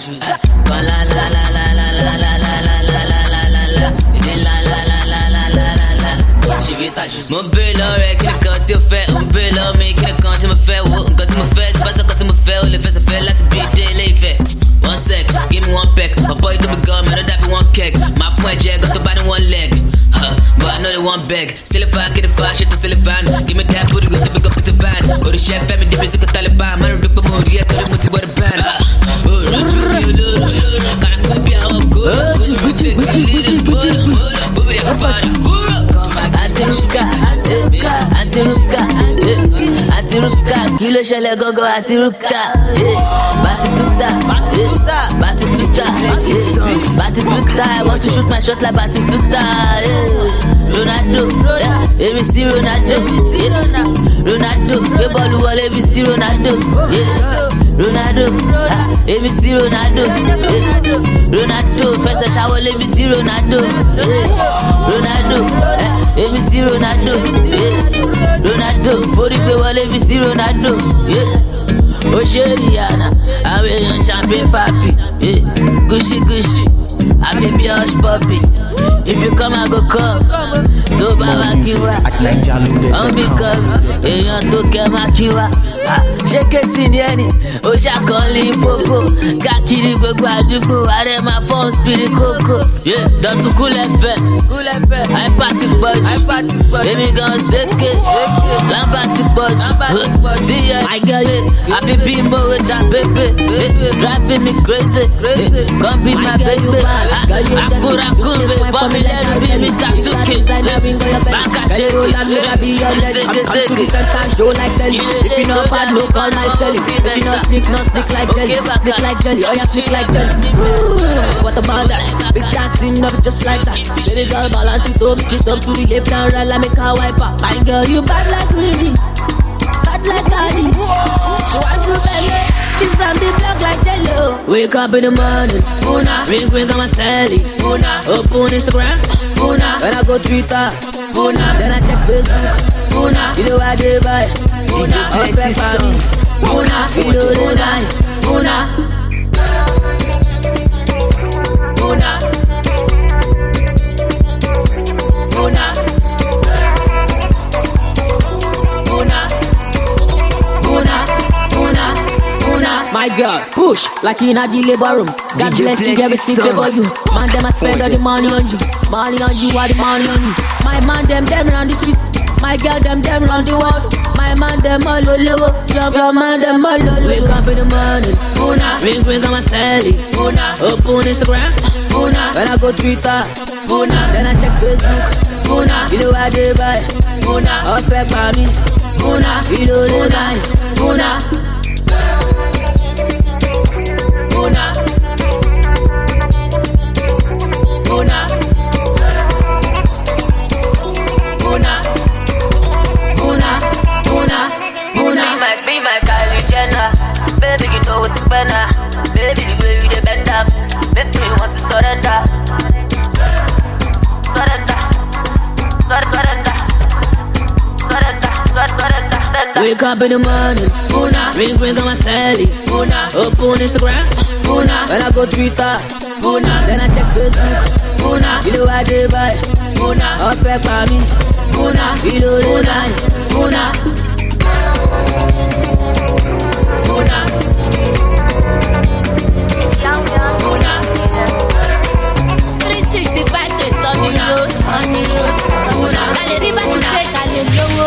shoes. Go la la la la la la la la la la la la la la. La la la la la la la la. She be ta shoes. Mo be lore kí ni kan tí o fẹ́, mo be lọ mi kí ni kan tí mo fẹ́, wo nǹkan tí mo fẹ́, tí bá sọ kan tí mo fẹ́, o lè fẹsẹ̀ fẹ́ láti bí dé ilé ìfẹ́. 1 sec, give me 1 peck. My boy to be gone, man, that be 1 keg. My friend Jack got to buy 1 leg. But I know they want beg. Silify, get the fire, shit to Silifan. Give me that booty, go to big up with the van. Oh, the chef, family, the music of Taliban. Man, rip the mood, yeah, got the with the band. Oh, can't be our good. Atiruka, kilo ṣẹlẹ̀ gogo Atiruka. Batistuta, I want to shoot my shot like Batistuta. Ronaldo, emi si Ronaldo. Ronaldo, gbé bọ́ọ̀lù wọlé emi si Ronaldo. Ronaldo, emi si Ronaldo. Ronaldo, fẹsẹ̀ ṣàwọlé emi si Ronaldo. Ronaldo, emi si Ronaldo. Ronaldo, forí gbé wọlé emi si Ronaldo. Ó ṣe Rihanna, àwọn èèyàn champagne papi. Gucci Gucci, àfi bí hush puppy. If you come, I go come. Tó bá wá kí wá, ọ̀n bí kọ́mi, èèyàn tó kẹ́ máa kí wá. Ṣé kéésì ni ẹni? Ó ṣàkọọ́lì pópó. Káàkiri gbogbo àdúgbò, ààrẹ máa fọ́n spiri kókó. Dọ̀tún kúlẹ̀ fẹ́, àìpá ti pọ̀jù. Èmi gan ṣèké, lámbà ti pọ̀jù. Sí ẹ, àìgẹ́lẹ̀, àfi bí mo wé dá pépé. Driving me crazy, come be my baby. Àkúrakún mi fọ́ mi lẹ́nu bí Mr. Tuki. Báńkà ṣe rí, ṣégeṣége. If you know bad, look on my celly. If you know sneak like jelly. Sneak like jelly, oh yeah, sneak like jelly. What about that? Big dancing up just like that. Baby girl, balance it up, sit up to the left and right like make a wiper. My girl, you bad like Riri, bad like Daddy. She wants to belly, she's from the block like Jello. Wake up in the morning, Puna. Ring on my celly, Puna. Open Instagram, Puna. When I go Twitter, Puna. Then I check Facebook, Puna. You know what they buy, Puna. Up back for me, Puna. You know the night, Puna. Puna. Puna. Puna. Puna. Puna. My girl, push like in a labor room. God bless you, everything favor you. Man, them I spend all the money on you. Money on you, all the money on you. My man, them run the streets. My girl, them run the world. My man, them all over. Your man, them all over. Wake up in the morning, Puna. Ring on my celly, Puna. Open Instagram, Puna. When I go Twitter, Puna. Then I check Facebook, Puna. You know what they buy, Puna. Up back for me, Puna. You know the night, Puna. Puna. Puna. Puna. Puna. Puna. Puna. Be my Kylie Jenner. Baby, you know what's better. Baby, the way you dey bend up, make me want to surrender. Surrender. Surrender. Surrender. Wake up in the morning, Puna. Ring on my celly, Puna. Open Instagram, Puna. When I go Twitter, Puna. Then I check Facebook, Puna. You know what they buy, Puna. Up back for me, Puna. You know the night, Puna. Puna. It's young. Puna. 365 days on the road. Kale riba to say kale lowo.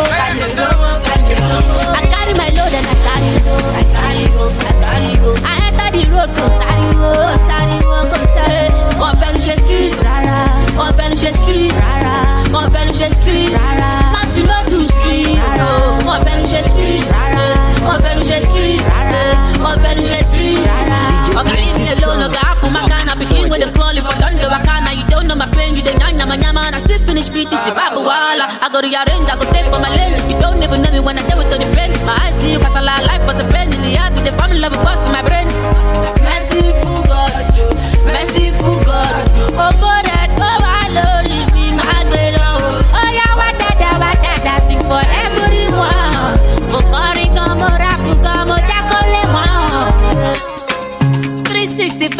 I carry my load and I carry go. I enter the road, come sorry wo. Wọ́n fẹ́ nu ṣe street, wọ́n fẹ́ nu ṣe street, wọ́n fẹ́ nu ṣe street, láti ló do street. Wọ́n fẹ́ nu ṣe street, wọ́n fẹ́ nu ṣe street, wọ́n fẹ́ nu ṣe street. Oga leave me alone, oga apple my can. I begin with the crawling for thunder, wakana. You don't know my pain, you dey nyama and I still finish beat this babu wala. I go rearrange, I go take for my lane. You don't even know me when I deal with the pain. My eyes see you, cause I life was a pain in the ass with the family love bust in my brain. Merciful God, merciful God. Oh God, oh I love me, my beloved. Oh yeah, what that sing for everyone. Mokori como rap como chakole mo. 365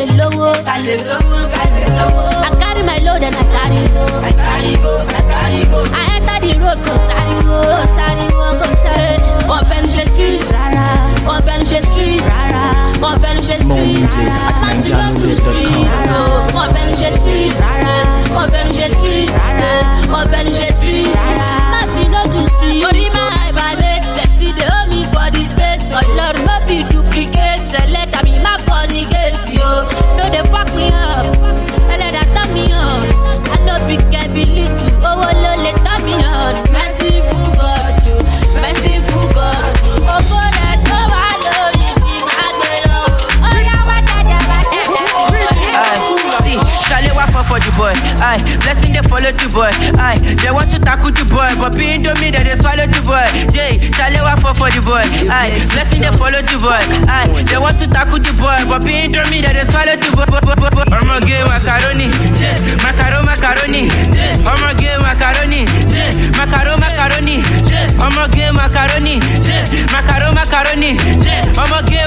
lowo. I carry my load and I carry go. I enter the road, go sariwo. On Fenouche Street, on Fenouche Street, on Fenouche Street. More music at ninjaloaded.com. On Fenouche Street, on Fenouche Street, on Fenouche Street. Martin go to street. Ori my ballet, steps they hold me for this space. Lord, no be duplicate. Let me my funny gates, yo. No they fuck me up, let that turn me on. I know big can be little, oh let turn me on. Merciful God, merciful God. Oh God, I know I love you, my girl. Oh yeah, what that. See, Shalewa for the boy. Aye, blessing they follow the boy. Aye, they want to tackle the boy, but being to me they swallow the boy. Jay, Shalewa for the boy. Aye, blessing they follow the boy. Aye, they want to tackle the boy, but being to me they swallow the boy. I'ma get macaroni, macaroni. I'ma get macaroni, macaroni. I'ma get macaroni, macaroni. I'ma get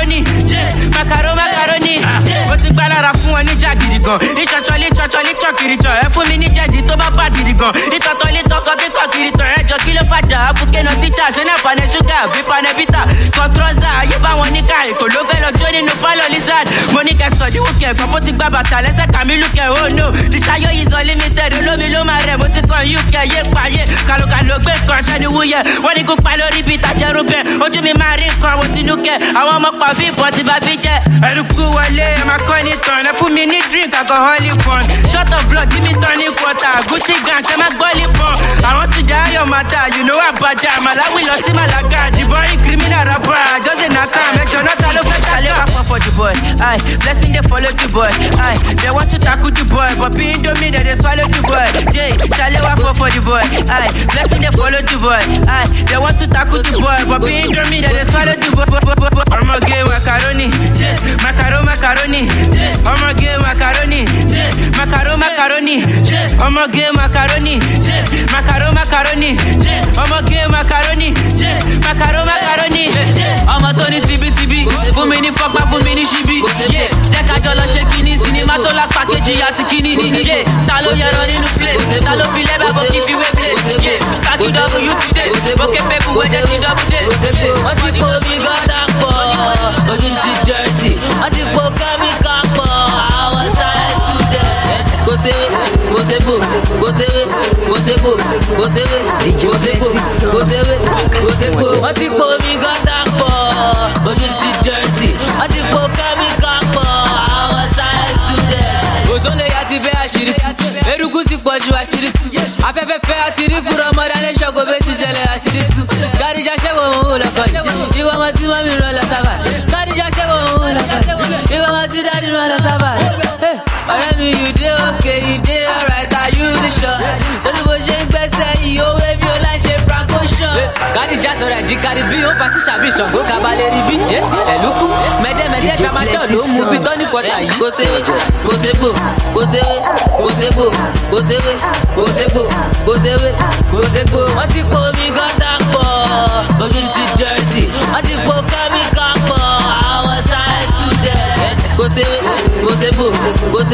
macaroni. But the banana fún wọn ní jàgìrì gan. Ìtọ́tọ́lé chọ́kìrì tán. Ẹ fún mi ní jẹ̀dí tó bá bàgìrì gan. Ìtọ́tọ́lé tọkọ bí kọ̀kìrì tán. Ẹjọ́ kí ló fàjà? Àbúké náà tíjà. Ṣé náà panẹ ṣúgà bí panẹ bítà? Kọ̀trọ́sà ayé bá wọn ní ká èkó ló fẹ́ lọ jó nínú pálọ̀ lizard. Mo ní kẹ́ sọ̀ díwù kẹ̀ gbọ́n bó ti gbá bàtà lẹ́sẹ̀ Kàmílù kẹ̀ oh no. Ìṣayó yìí sọ limited olómi ló máa rẹ̀ mo ti kàn UK yé payé. Kàlùkàlù gbé kan ṣẹ́ ni wúyẹ̀. Wọ́n ní kó pa lórí bíi tàjẹ́rú bẹ́ẹ̀. Ojú mi máa rí nǹkan wo tinú kẹ̀. Àwọn ọmọ pa bí ìbọn ti bá bí jẹ́. Ẹ̀rùkú wọlé ẹ̀ máa kọ́ ní tán. Ẹ fún mi ní drink alcoholic one. Shot of blood give me tonic water. Gucci gang ṣe máa gbọ́ lipon. I want to die your matter. You know Abaja. Malawi lọ sí Malaga. The boy criminal rapper. Just dey knack am. Ẹjọ́ náà ta ló fẹ́ ṣàlẹ́ wá for the boy. Aye, blessing they follow the boy. Aye, they want to tackle the boy, but being to me they swallow the boy. Jay, ṣàlẹ́ wá for the boy. Aye, blessing they follow the boy. Aye, they want to tackle the boy, but being to me they swallow the boy. I'ma get macaroni, macaroni. I'ma get macaroni, macaroni. I'ma get macaroni, macaroni. I'ma get macaroni, macaroni. Ọmọ tó ní tibítibí, fún mi ní fọ́pá, fún mi ní ṣíbí. Jẹ́ ká jọ lọ ṣe kíní, sinimá tó la pàkéjì àti kíní ní. Ta ló yẹran nínú plate, ta ló fi lẹ́bàá bó kí fi wé plate. Káàkiri W today, bókè pépù wẹ́jẹ́ kí double day. Wọ́n ti kó mi gọ́dá pọ̀, ojú ti dirty. Wọ́n ti kó kẹ́míkà pọ̀, àwọn science student. Go sebo. Wọ́n ti kó mi gọ́dá pọ̀, ojú ti dirty. Wọ́n ti kó kẹ́míkà pọ̀, àwọn science student. Òṣòlè yà ti bẹ́ àṣírí tú, eruku sì pọ̀ ju àṣírí tú. Afẹ́fẹ́ fẹ́ àti rí fúnra ọmọdé alẹ́ ṣọ́kò bẹ́ẹ̀ ti ṣẹlẹ̀ àṣírí tú. Gàdíjà ṣẹ́wọ̀ òun lọ́kọ̀ yìí, ìwọ ọmọ tí mọ́mí rán lọ sábà. Gàdíjà ṣẹ́wọ̀ òun lọ́kọ̀ yìí, ìwọ ọmọ tí dáàdì rán lọ sábà. Ọ̀rẹ́ mi you dey okay, you dey alright, are you really sure? Lórí bó ṣe ń gbẹ́sẹ̀ yìí, owó ebi ó láì ṣe francotion. Gàdíjà sọ̀rọ̀ ẹ̀dí kárí bí ó fa ṣíṣà bí Ṣàngó kabalẹ̀ rí bí. Ẹ̀lúkú mẹ́dẹ́mẹ́dẹ́ tramadol ló mú bí tọ́ní kọ́tà yìí. Kò sébò. Wọ́n ti kó mi gọ́tà pọ̀, ojú ti dirty. Wọ́n ti kó kẹ́míkà pọ̀, àwọn science student. Kò sébò. Wọ́n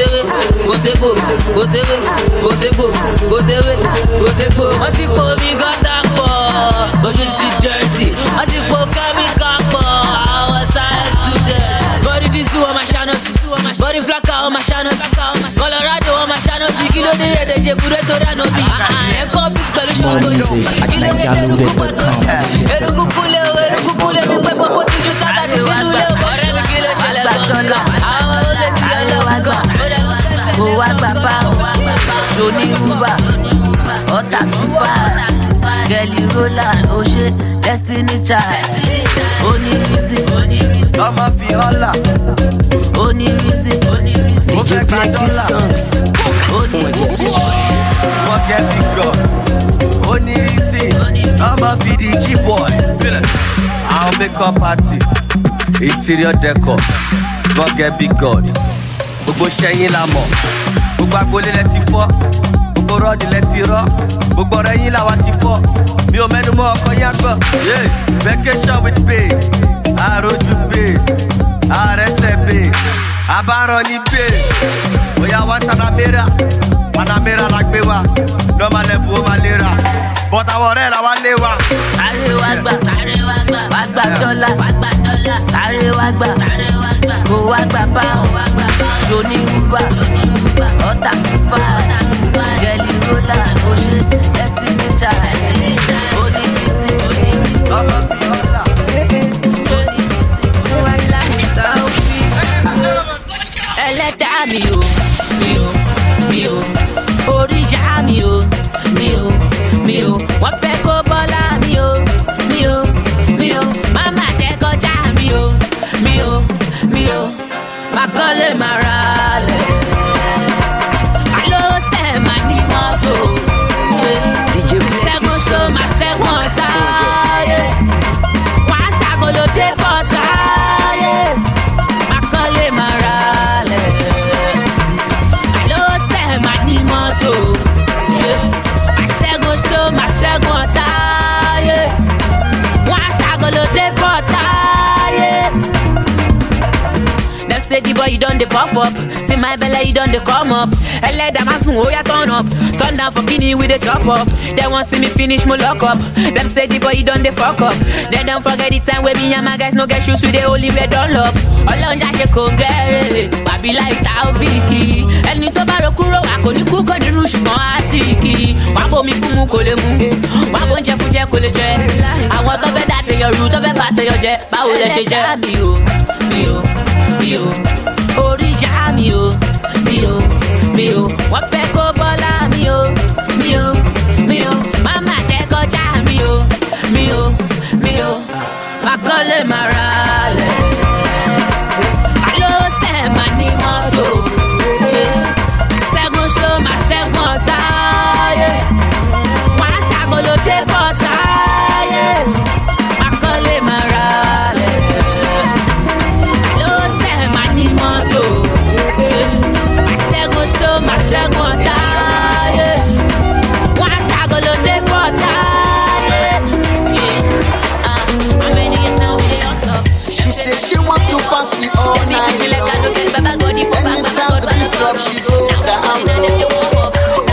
ti kó mi gọ́tà pọ̀, ojú ti dirty. Wọ́n ti kó kẹ́míkà pọ̀, àwọn science student. Body this to all my channels, body flacker all my channels. Colorado all my channels. Kí ló dé ẹ̀dẹ̀ jẹ́ búrẹ́ tó rà nọ́bì. Ẹ̀kọ́ bísí pẹ̀lú ṣọ́gbọ́n. Kí ló dé ẹ̀dẹ̀ jẹ́ búrẹ́ tó rà nọ́bì. Eruku kúlẹ̀ mi pẹ́ pọ́pọ́ tí ju sáká ti sínú lé. Ọ̀rẹ́ mi kí ló ṣẹlẹ̀ gan-an. Àwọn olè sí ọlọ́wọ́ gan. Mo wá gbàgbá Johnny Uber, ọ̀tá sífà, Gẹ̀lì Rólà, Oṣé, Destiny Child, Onírísí, ọmọ fi họ́là, Onírísí, ó fẹ́ gba dọ́là, Onírísí, wọ́n get big God, Onírísí, ọmọ fi di G-boy, our makeup artist, interior decor, small get big God. Gbogbo ṣẹ́yìn la mọ̀, gbogbo agbolé lẹ ti fọ́, gbogbo rọ́ọ̀dì lẹ ti rọ́, gbogbo ọ̀rẹ́ yín làwa ti fọ́. Mi ò mẹ́nu mọ́ ọkọ yá gbọ́, vacation with pay, àròjù pay, àrẹsẹ̀ pay, Abaro ni be. Oya wa Panamera. Panamera la gbe wa. Normal level o ma lera. But àwọn ọ̀rẹ́ la wa lé wa. Sáré wá gbà dọ́là, sáré wá gbà, kó wá gbà pound, Johnny Uber, ọ̀tá sífà, Jelly Roller, Oṣé, Destiny Child, Oníbísí, ọmọ fi ọ̀la. Ẹlẹ́dàá mi ò, oríjà mi ò, wọ́n fẹ́ kó bọ́lá mi ò, máma jẹ́ kọjá mi ò, má kọ́lé má ra lẹ̀, àlọ́ sẹ́ má ní mọ́tò, ṣẹ́gun ṣó má ṣẹ́gun ọ̀tá, wọ́n á ṣàkóló dé bọ́tà, má kọ́lé má ra lẹ̀, àlọ́ sẹ́ má ní mọ́tò. My second tie, one shagolo de tie. Them say the boy you done the pop up, see my belly you done the come up. And let them ask oh ya turn up, sundown for Guinea with the chop up. They want see me finish my lock up. Them say the boy you done the fuck up. They don't forget the time where me and my guys no get shoes with the only way done up. All on just a congere, baby like Taufiki. And you to borrow kuro, I couldn't cook on the roof, no asiki. Wabo mi fumu kole mu, wabo nje fuje kole je. I want to be that your root of a battle your jet, but will she jam mi o, oríjà mi o, wọ́n fẹ́ kó bọ́lá mi o, máma jẹ́ kọjá mi o, má kọ́lé má ra lẹ̀, àlọ́ sẹ́ má ní mọ́tò, ṣẹ́gun ṣó má ṣẹ́gun ọ̀tá, wọ́n á ṣàkóló dé bọ́tà, má kọ́lé má ra lẹ̀, àlọ́ sẹ́ má ní mọ́tò, má ṣẹ́gun ṣó má ṣẹ́gun ọ̀tá, wọ́n á ṣàkóló dé bọ́tà. She says she want to party all night long. Anytime the club she go down low.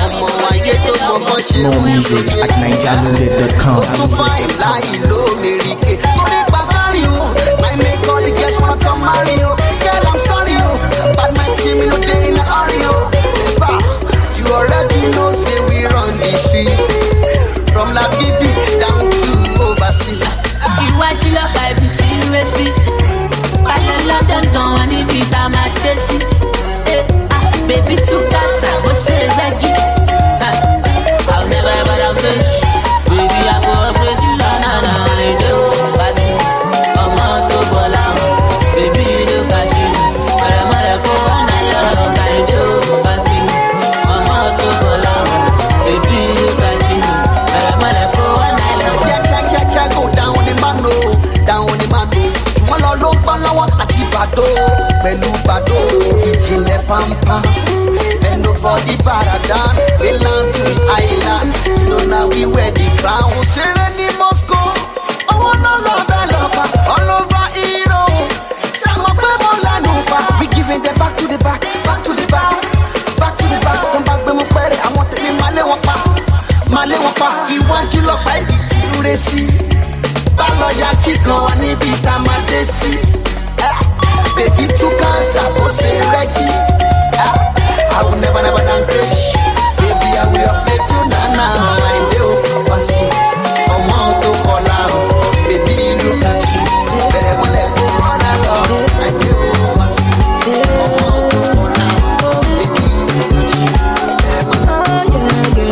More music at NigerLoaded.com. To find lie low, Merike. Only Bavario. I make all the girls wanna come Mario. Girl, I'm sorry, but my team in no day in a Ario. You already know, say we run the street. From Las Gidi down to overseas. Iwájú lọ́pàá ibi tí ń ré sí. Palẹ̀ London gan wọn níbi tá a máa dé sí. Bèbí tún kásá bó ṣe rẹ́gí. I'll never ever down fish. Baby, I go up with you, na I do. Pasi, ọmọ tó bọ̀ láwọn. Baby, you do kaṣí. Ọ̀rẹ́ mọ́lẹ̀ kó wọ́n náà lọ́rọ̀ ká I do. Pasi, ọmọ tó bọ̀ láwọn. Baby, you do kaṣí. Ọ̀rẹ́ mọ́lẹ̀ kó wọ́n náà lọ́rọ̀. Kíákíákíá go down ní mano, down ní mano. Wọ́n lọ ló gbọ́ lọ́wọ́ àti bàdó. Pẹ̀lú bàdó, ìjìnlẹ̀ pampa. And nobody better than mainland to the island. You know now we wear the crown. Ṣeré ní Moscow, owó náà lọ bẹ́ẹ̀ lọ́ba. All over Europe, sàmọ̀ pé mo lánà pa. We giving them back to the back, back to the back, back to the back. Tó ń bá gbé mu pẹ́rẹ́, àwọn tèmi máa lé wọn pa. Iwájú lọ́pàá ibi tí ń ré sí. Bálọ̀yà kíkan wà níbi tá a máa dé sí. Baby tún káńsà bó ṣe rẹ́gí. I will never down crash. Baby, I will update you now. I do. Pasi, ọmọ tó kọlá o. Baby, look at you. Bẹ̀rẹ̀ mọ́lẹ̀ tó rọ́nà lọ. I do. Pasi, ọmọ tó kọlá o. Baby, look at you. Bẹ̀rẹ̀ mọ́lẹ̀.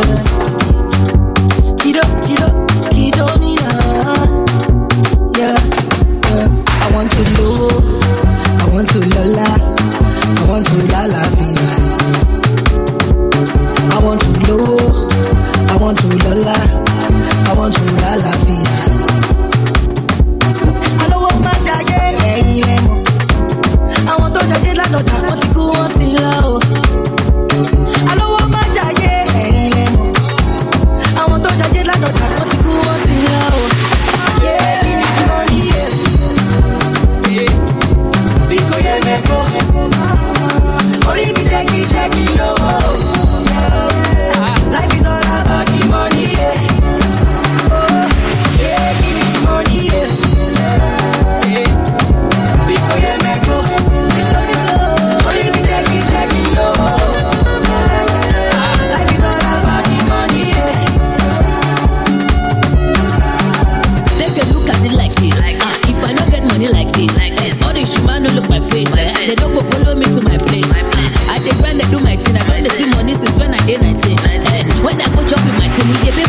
Kido, me now. Yeah. I want to low. I want to lola. I want to la la feel.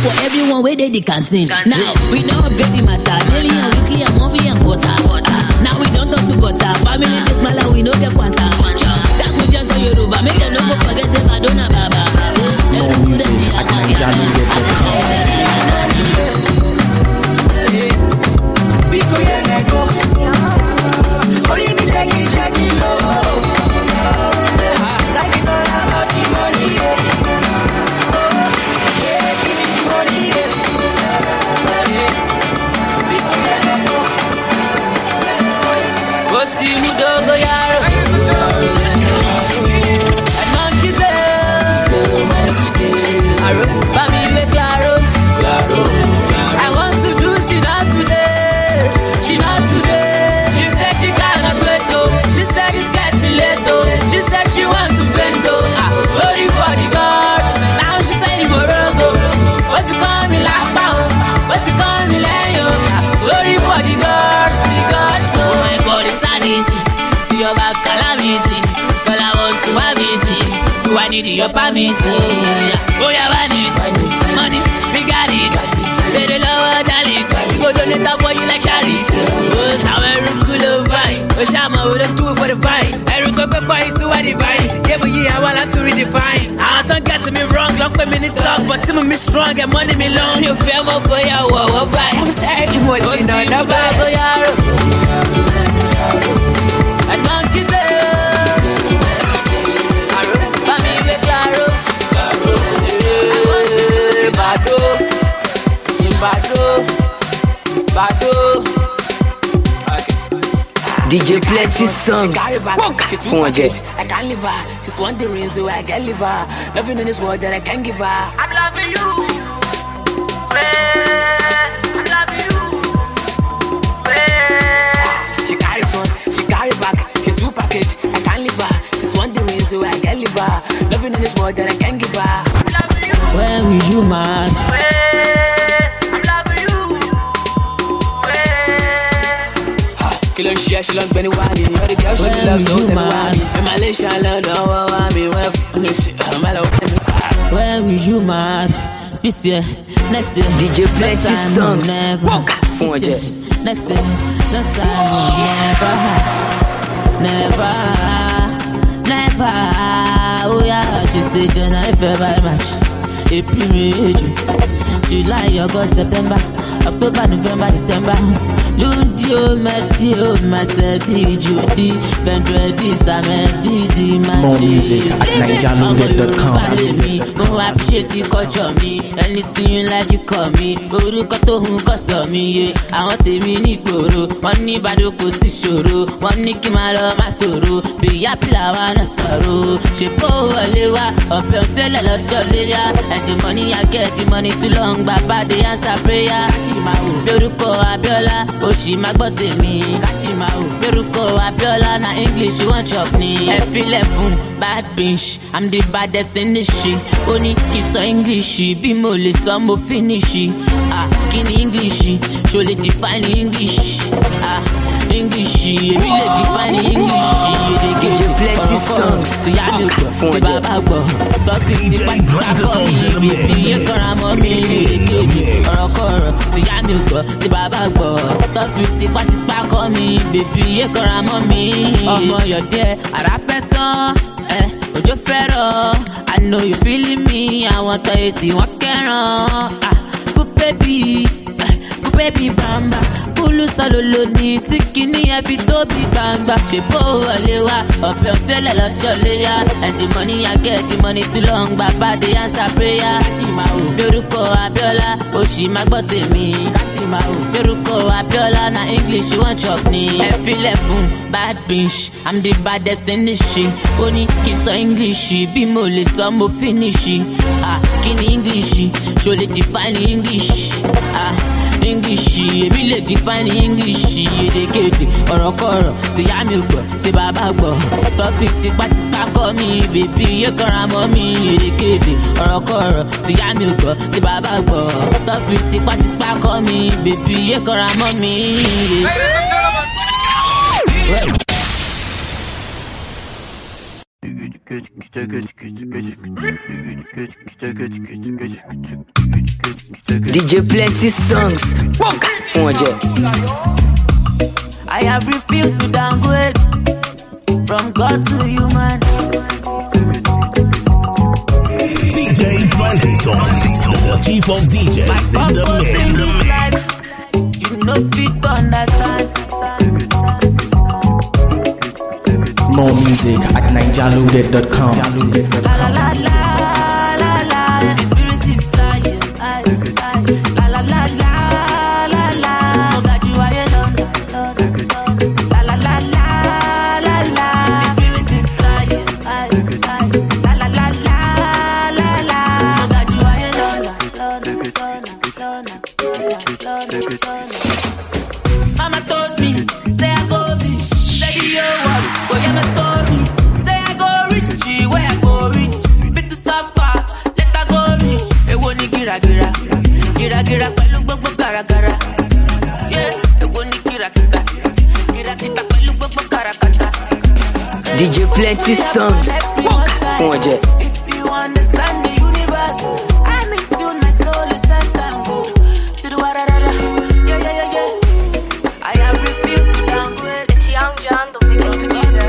for everyone where they the canteen. Now we know upgrade the matter. Daily and weekly and monthly and quarter. Now we don't talk to butter. Family this smile we know get quanta. That we just say Yoruba. Make them no go forget say Madonna Baba. More music at NigerLoaded.com. I want to do she not today. She not today. She said she cannot wait though. She said it's getting late though. She said she want to vent though. Sorry for the gods. Now she say Morogo. What's it call me like bow? What's it call me Leo? Sorry for the gods, the gods. Oh my God, it's sanity. See your back calamity. Girl, I want to have it. Do I need your permit? Oh yeah, I need money. We got it. Better lower than it. We go donate for you like charity. Oh, somewhere cool of vine. Oh, Shama with a 2 for the vine. Every cocoa boy is so divine. Yeah, but yeah, I want to redefine. I don't get me wrong, long per minute talk, but Tim me strong and money me long. You feel my boy, I will buy. I'm sorry, what's in on the Bible? I don't get it. DJ Plenty songs. Fun jet. I can't leave her. She's one the reason why I can't leave her. Nothing in this world that I can't give her. I'm loving you. I'm loving you. She carry front, she carry back. She's 2 package. I can't leave her. She's one the reason why I can't leave her. Nothing in this world that I can't give her. I'm loving you. Where is you, man? Kill and share, she long Benny Wadi. All the girls she love so tell me why. In Malaysia, London, why me? Where is you, man? This year, next year. DJ Plenty songs. Fun jet. Next year, next time, never. Oh yeah, she say January, February, March, April, May, June, July, August, September, October, November, December. Lundio, Medio, Masedi, Judy, Vendredi, Samedi, More music at NigerLoaded.com. Go appreciate you, culture me. Anything you like, you call me. Oruko to hun koso mi, yeah. I want the mini guru. One ni badu ko si shoro. One ni kimalo masoro. Be happy la wana soro. She po alewa. Open sell a lot of leya. And the money I get, the money too long. Baba the answer prayer. Kashima o. Beruko Abiola. Oshi magbote mi. Kashima o. Beruko Abiola. Na English you want chop ni. F11 bad bitch. I'm the baddest in the shit. Only kiss so English. Be more so mo finish. Kin English. Show le define English. English. Really define English. DJ Plenty songs. So ya mi go. Ti baba gbo. Talking ti pa mi. Iye kora mo mi. Orokoro. Ti ya mi go. Ti baba gbo. Talking ti pa ko mi. Baby iye kora mo mi. Ọmọ yode ara pesan. Ojo fẹ́ràn. I know you feeling me. I want to eat you. What can baby bamba. Kulu salolo ni tikini every tobi bamba. She po alewa. Open sell a lot of leya. And the money I get, the money too long. Baba the answer prayer. Kashima o. Beruko Abiola. Oshi magbote mi. Kashima o. Beruko Abiola. Na English you want chop ni. F11 bad bitch. I'm the baddest in this shit. Only kiss so English. Be more so mo finish. Kin English. Show le define English. English, èmi lè define English. Èdèkèdè ọ̀rọ̀kọ̀rọ̀ tí yá mi gbọ́ tí bàbá gbọ́. Tọ́fì tipátipá kọ́ mi, bèbí yé kanra mọ́ mi. Èdèkèdè ọ̀rọ̀kọ̀rọ̀ tí yá mi gbọ́ tí bàbá gbọ́. Tọ́fì tipátipá kọ́ mi, bèbí yé kanra mọ́ mi. DJ Plenty Songs. I have refused to downgrade from God to human. DJ Plenty Songs, the chief of DJs in the mix. You know fit to understand. More music at ninjaloaded.com. La la la la la. The spirit is flying. La la la la la la. Oh God, you are alone. La la la la la la. The spirit is flying. La la la la la la. Oh God, you are alone. Mama told me, say I go big, say the whole world, go hear my story. Say I go rich, where I go rich. Fit to suffer, let I go rich. Ewo ni gira gira, gira gira pẹ̀lú gbogbo gara gara. Yeah, ewo ni gira kita, gira kita pẹ̀lú gbogbo gara kata. DJ Plenty Songs. If you understand the universe, I'm in tune, my soul is set and go to the water. Yeah, yeah, yeah, yeah. I have refused to downgrade. It's Young John, the wicked producer.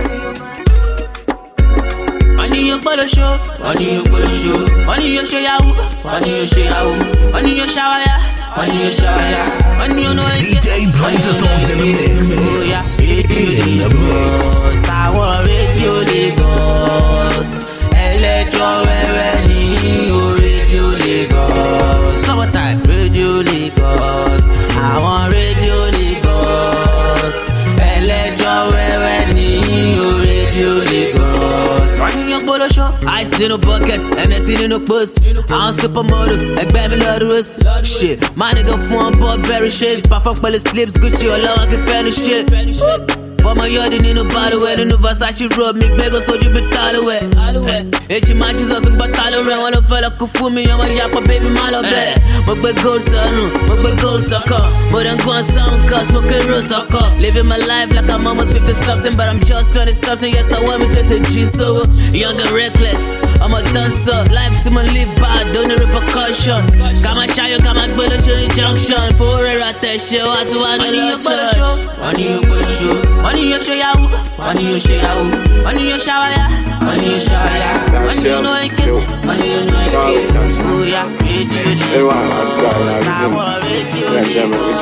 Money you gotta show, money you gotta show, money you show ya, money you show ya, money you shower ya, money you shower ya, money you know it. DJ Plenty Songs in the mix. Oh yeah, In the mix. I want Radio Lagos, Electro Revenue, Radio Lagos. Summertime, Radio Lagos. I want Radio Lagos, Electro Revenue, Radio Lagos. Money you gotta show, I still no bucket, and I see no bus. I'm supermodels, like baby Lodros. Shit, my nigga phone Burberry shades, perfect by the slips, Gucci all I can finish shit. For my yard in no bottle way, no Versace robe, me bego so you be away. Each matches us but tolerant, wanna fella could fool me, I'm a yappa baby malo bed. But by gold son, but by gold sucker. But I'm going sound cause smoking real sucker. Living my life like I'm almost 50 something, but I'm just 20 something. Yes, I want me to the G so young and reckless. I'm a dancer, life sim and live bad, don't need repercussion. Come and show you, come and build a junction. For a rat show, I do want to love church. Money you put a show, money you show ya, money you show ya, money you shower ya, money you shower ya, money you know it, money you know it. Oh yeah, Radio Lagos, I want Radio Lagos.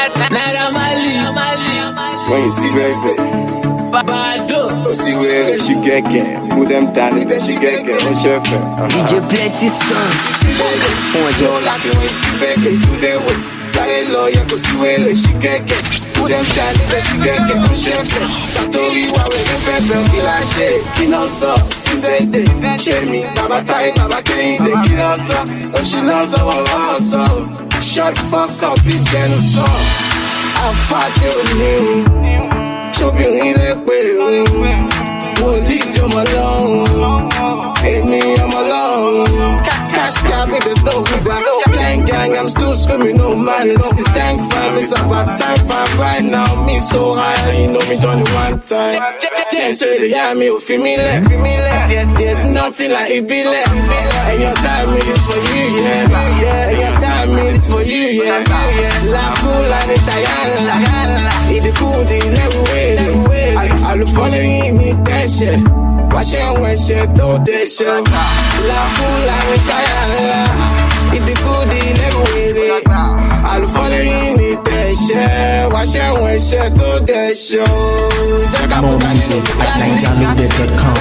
When you see baby, see where she get, put them down and then she get, chef. DJ Plenty Songs. Don't like it when you see baby, do them way. Carry lawyer, go see where she get, put them down and then she get, chef. Story why we get baby, kill her shit, kill us up. They share me, Baba tie, Baba can't they kill us up. Oh, she loves us up. Shut fuck up, please get us up. I'll fight your name. Show me in the way. Won't lead you alone. Hate me, I'm alone. Cash cab, it is no good. Gang, I'm still screaming, no man. This is thank fam, it's about time fam. Right now, me so high, you know me done it one time. Just say the yam, you feel me left. There's nothing like it be left. And your time is for you, yeah. And your time is for you, yeah. La cool and Italiana. It's cool, they never wait. I'll follow me, that shit. Wash your way, shit, do this shit. La cool and Italiana. It's cool, they never wait. I'll follow me, that shit. Wash your way, shit, do this shit. More music at ninjaloaded.com.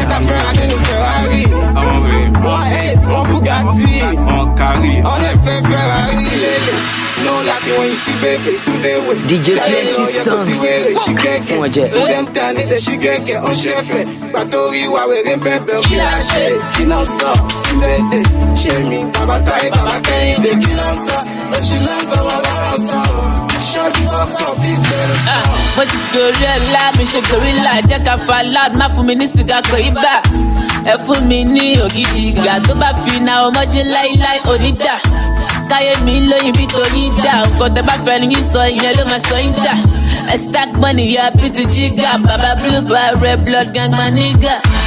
More hate, more Bugatti, more carry, on the Ferrari. No like it when you see babies do their way. DJ Plenty Songs. She get do them down it, she get on chef. But to you, I will remember kill her shit. Kill us up, share me, Baba tie, Baba can't they kill us up. But she loves our shut fuck up, please get us up. Mo ti gorilla, mi ṣe gorilla, jẹ́ ká fa loud, má fún mi ní sìgá kò í bà. Ẹ fún mi ní ògidì ìgbà tó bá fi na ọmọdé láíláí onídà. Káyé mi lóyìn bí toyin dà, nǹkan tẹ́ bá fẹ́ ni yín sọ ìyẹn ló máa sọ yín dà. Ẹ stack money, yọ pity jigga, baba blue bar, red blood gang my nigga.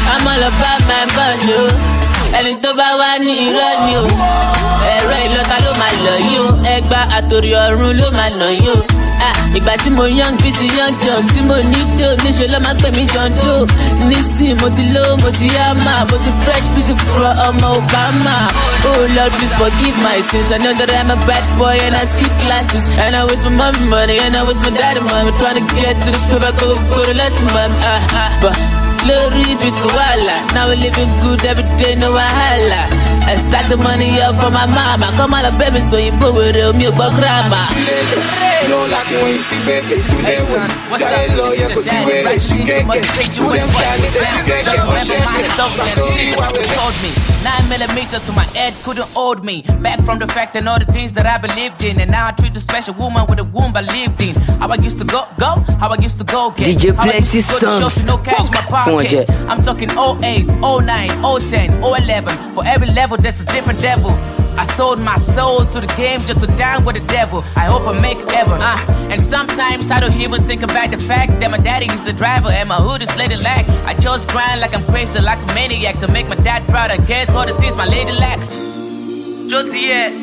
I'm all about my money o. Ẹni tó bá wá ní irọ́ ni o. Ẹ̀rọ ìlọ́ta ló máa lọ yín o. Ẹgbà àtòrí ọ̀run ló máa nà yín o. Ìgbà tí mo young bí ti young John tí mo ní tó níṣẹ́ ló máa pè mí John Doe. Nísìn mo ti low mo ti yama mo ti fresh bí ti fúnra ọmọ Obama. Oh Lord please forgive my sins. I know that I'm a bad boy and I skip classes. And I waste my mommy money and I waste my daddy money. Trying to get to the paper go to let mom. But glory be to Allah. Now we're living good every day, no wahala. I stack the money up for my mama. Come on, baby, so you put with me about grandma. No like it when you see babies do them with that lawyer, cause you wear it, she can't get do them candy that she can't get on shit. Told me 9mm to my head couldn't hold me back from the fact and all the things that I believed in. And now I treat the special woman with a womb I lived in. How I used to go, how I used to go get. DJ Plenty songs. No cash, my pocket. I'm talking 08, 09, 010, 011. For every level, there's a different devil. I sold my soul to the game just to dine with the devil. I hope I make heaven. And sometimes I don't even think about the fact that my daddy is the driver and my hood is lady lack. I just grind like I'm crazy, like a maniac to make my dad proud. I get all the things my lady lacks. Jotie,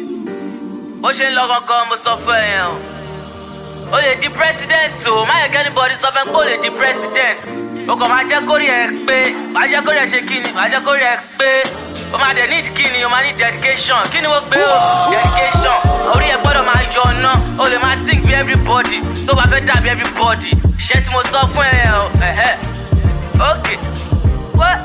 Ocean Logan come suffer. Oh, yeah, the president too. My anybody suffer call it the president. Okay, my Jakori XP, my Jakori Shekini, my Jakori XP. Oh, my need kini, oh, my need dedication. Kini will build dedication. Oh, yeah, but my John, no. Oh, they might think be everybody. So I better be everybody. Share some software. Okay. What?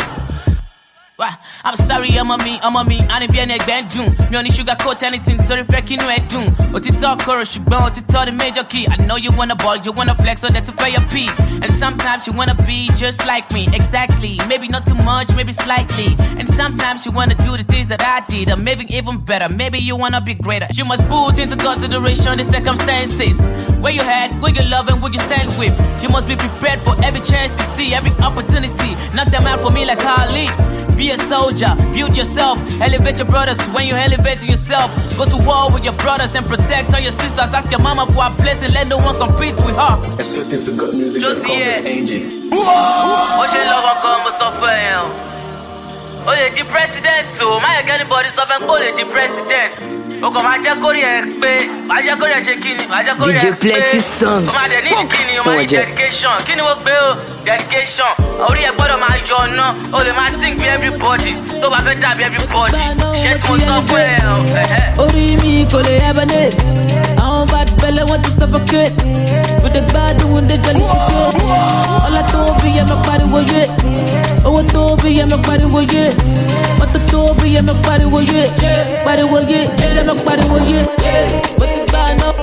I'm sorry, I'm on me, I didn't be an egg band doom. Me only sugar coat anything to the freaking no head doom. What you talk, chorus, you bound to tell the major key. I know you wanna ball, you wanna flex, so that's a pay a P. And sometimes you wanna be just like me, exactly. Maybe not too much, maybe slightly. And sometimes you wanna do the things that I did, or maybe even better. Maybe you wanna be greater. You must put into consideration the circumstances. Where you at, where you love, and where you stand with. You must be prepared for every chance you see, every opportunity. Knock them out for me like Ali. Be a soldier, build yourself, elevate your brothers when you elevate yourself. Go to war with your brothers and protect all your sisters. Ask your mama for a place and let no one compete with her. Exclusive to God Music. Angel. Ocean Logan come suffer. Oh, yeah, the president too. My anybody suffer call it the president. Okay, my Jakori XP, my Jakori Shekini, my Jakori DJ Plenty songs. My need kini, my need dedication. Kini will build dedication. Oh, yeah, but my John, no. Oh, they might think be everybody. So I better be everybody. Share some software. Oh, me, call it ebony. I'm bad fella, want to suffocate. With the bad with the jelly. All I told me, I'm a body with it. Oh, I told me, I'm a body with it. What the told me, I'm a body with it. Body with it. I'm a body with it. What's it bad now?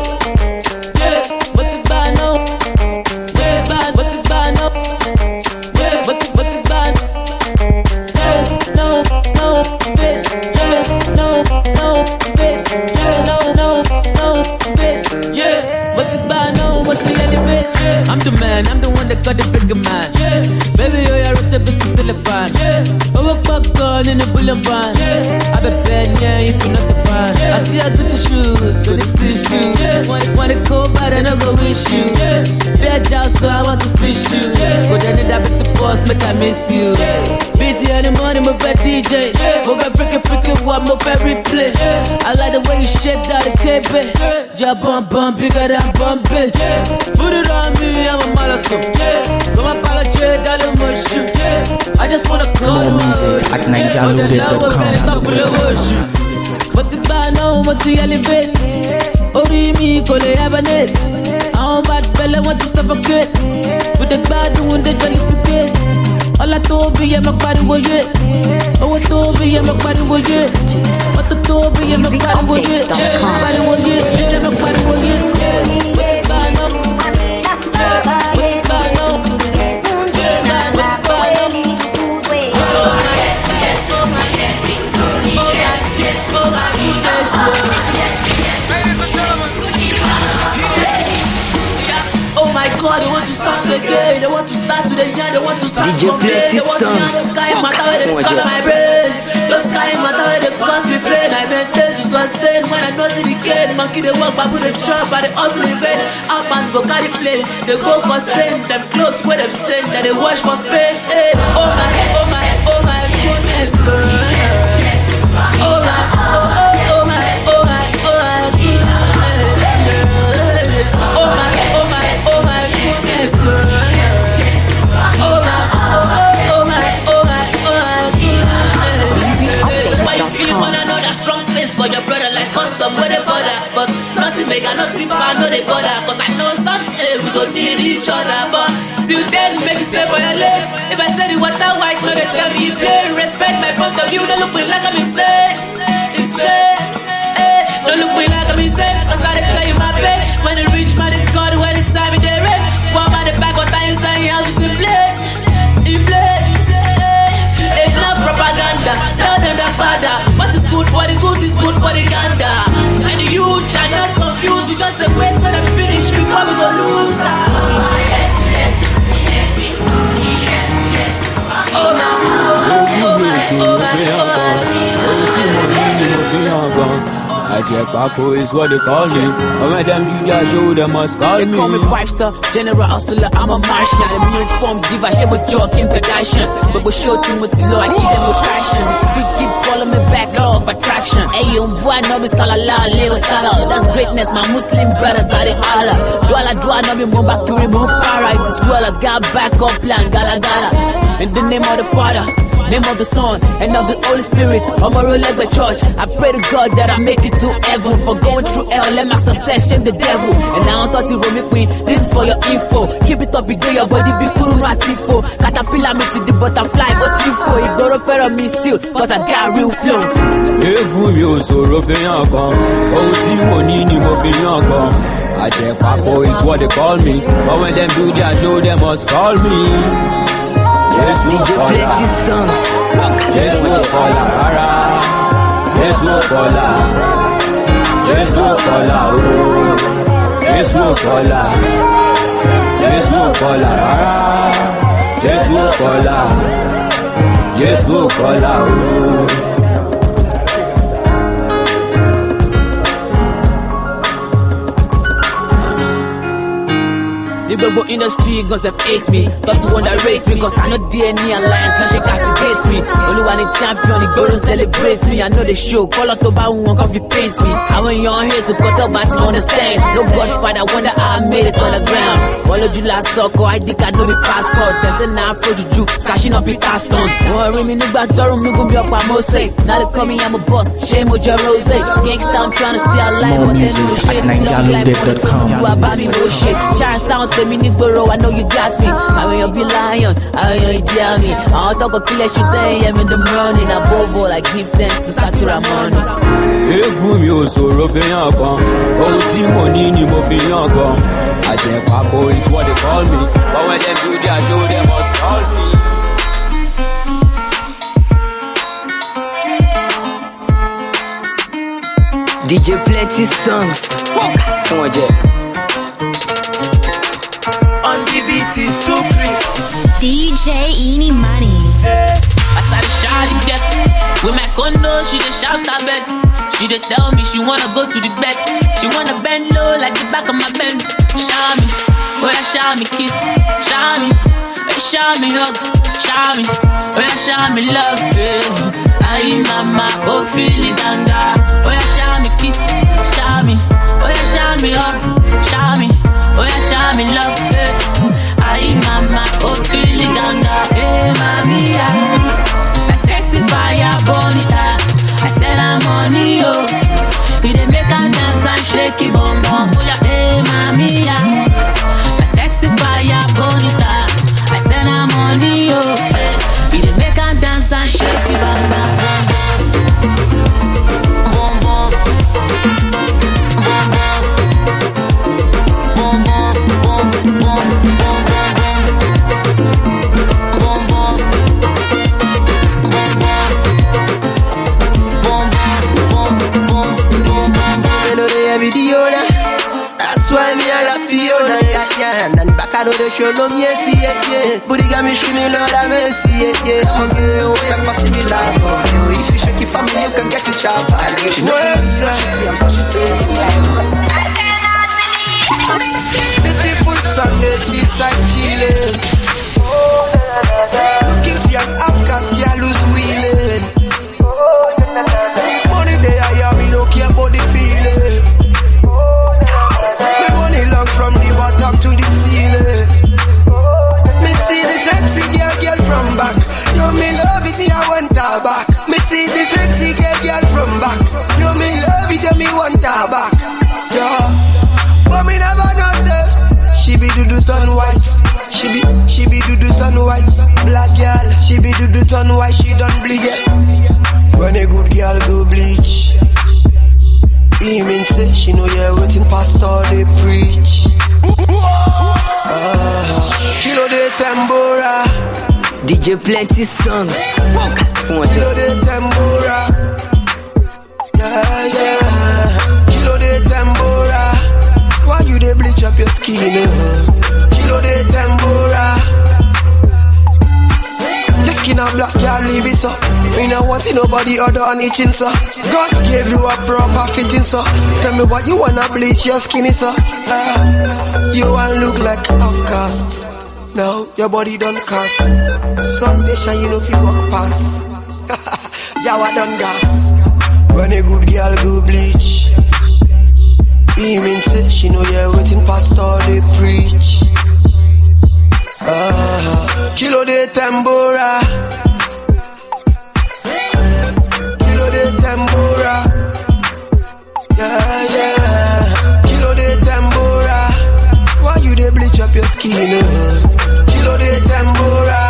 What's it bad now? What's it bad now? What's it bad? No, bitch. No, bitch. No, bitch. Yeah. What's it bad now? What's it elevate? I'm the man, I'm the one that got the bigger man. Baby, you're a rip the bitch till the fan. Oh, a popcorn in the bullet van. I be bad, yeah, if you're not the fan. I see I got your shoes, go to see shoes. Wanna go bad and I go wish you. Bad job, so I want to fish you. But then that bit the boss, make I miss you. Busy in the morning, my bad DJ. My bad freaking one, my bad replay. I like the way you shake that the cape. Yeah, bump, bigger than bumpy. Put it on me, I'm a malasso. Come on, apologize, darling, mushroom. I just wanna call more music at NigerLoaded.com. What's it bad now? What's the elevate? Ori me, call it ebony. I'm bad fella, want to suffocate. With the bad with the jellificate. All I told me, I'm a body with it. Oh, I told me, I'm a body with it. What the told me, I'm a body with it. Body with it, I'm a body with it. What's it bad now? What's it bad now? Oh my God, they want to start again. They want to start to the end. They want to start from there. They want to know the sky matter where they scatter my brain. The sky matter where they cause me pain. I maintain to so sustain when I know see the gain. Monkey they walk, babu they chop, but they hustle in vain. Up and go carry plane, they go for stain. Them clothes where them stain, that they wash for Spain. Hey, oh my goodness, Lord. Oh my goodness, Lord. Why you feel when I know that strong face for your brother like custom with a border? But nothing make a nothing bad, no they bother. Cause I know someday we gon' need each other. But till then, make you stay for your lane. If I say the water white, no they tell me you play. Respect my point of view, don't look me like I'm insane. Don't look me like I'm insane. Cause I tell you my pain. When it reach my God, when it's time in the rain. One by the back, what I inside your house with the blade. It's not propaganda, tell them that father. What is good for the goose is good for the gander. And the youth are not confused. We just the wait for them finish before we go lose. Paco is what they call me. And when them do their show, they must call me. They call me 5-star general hustler, I'm a Martian. And me informed diva, she would joke in Kardashian. But we show Timothy low, I give them with passion. The street keep calling me back, law of attraction. Hey, yo, boy, no be salala, leo salah. That's greatness, my Muslim brothers are the Allah. Dwala, no be more back to remove para. It is well, I got back up plan, gala. In the name of the Father, name of the Son, and of the Holy Spirit, I'm a roll like a church. I pray to God that I make it to heaven. For going through hell, let my success shame the devil. And now I'm 30 Romy Queen, this is for your info. Keep it up, be do your body, be cool, no tifo. Caterpillar me to the butterfly, but tifo. It go refer on me still, cause I got real flow. Egumi osoro feyan kan, ohun tí mo ní ni mo fi yan kan. Ajẹpapọ̀ is what they call me, but when them do their show, they must call me. DJ Plenty Songs. Jesus Kola Para. Jesus Kola. Jesus Kola. Jesus Kola. Jesus Kola Para. Jesus Kola. Jesus Kola. The global industry guns have hate me. Thought to underrate me, cause I know DNA alliance, now she castigate me. Only one in champion, the girl celebrate me. I know the show, call out to buy one coffee paint me. I went young here to cut up, but to understand. No Godfather, wonder how I made it on the ground. All of you last sucker, I think I know me passport. Then say now for juju, sashing up with our sons. Worry me, nigga, don't me go be up by Mose. Now they call me, I'm a boss, shame with your rose. Gangsta, I'm trying to stay alive. More music at NinjaLoaded.com. You are Bobby, no shit. Char sound to me, Nigboro, I know you got me. I mean, you be lion, I mean, you dear me. I don't talk a killer, you day, I'm in the morning. Above all, I give thanks to Satira money. Egumi osoro feyan kan, ohun tí mo ní ni mo fi yan kan. Ajẹpapọ̀ is what they call me, but when them do their show, they must call me. DJ Plenty Songs. Come on, Jay. On the beat is too Chris. DJ Eeny Money. I saw the shawty get with my condo, she dey shout her bed. She dey tell me she wanna go to the bed. She wanna bend low like the back of my Benz. Show me, oh yeah, show me kiss. Show me, hey, show me hug. Show me, oh yeah, show me love. Yeah. Aye mama, oh feel it ganga. Oh yeah, show me kiss. Show me, oh yeah, show me hug. Show me, oh yeah, show me love. Yeah. Aye mama, oh feel it ganga. Hey mami, a sexy fire bonita. I said I'm on you. He dey make her dance and shake it, bum bum. Oh yeah, hey mami, a sexy fire bonita. I said I'm on you. He dey make her dance and shake it, bum bum. Bum bum. Bum bum. Bum bum. Bum bum. Bum bum. That's why me a la Fiona, yeah. And back out of the show, no me see yeah. Booty got me screaming, Lord, I may see yeah. Okay, oh yeah, pass me love. If you shake it for me, you can get it sharp. She knows, she see, so she says. Beautiful Sunday, seaside chilling. Looking for an Afghan girl who's wheeling. Money they are, me no care about the feeling. My money long from the bottom to the ceiling. Me see the sexy girl from back. You me love it, me I want her back. Me see the sexy girl from back. You me love it, me want her back. Yeah, but me never know say she be do turn white. She be do turn white. Black girl, she be do turn white. She done bleed it. When a good girl go bleach, he mean say she know you're waiting pastor they preach. Kilo de tambora, DJ plenty songs. Kilo de tambora, yeah. Kilo de tambora, why you dey bleach up your skin? Kilo de tambora. The skin of black can't leave it so. Me no want see nobody other on itching so. God gave you a proper fitting so. Tell me what you wanna bleach your skin is so. You wanna look like half cast. Now your body done cast. Someday shine you know if you walk past. Yeah, I done gas. When a good girl go bleach, he mean say she know you're waiting pastor they preach. Kilo de tambora, kilo de tambora, yeah. Kilo de tambora, why you dey bleach up your skin? Kilo de tambora.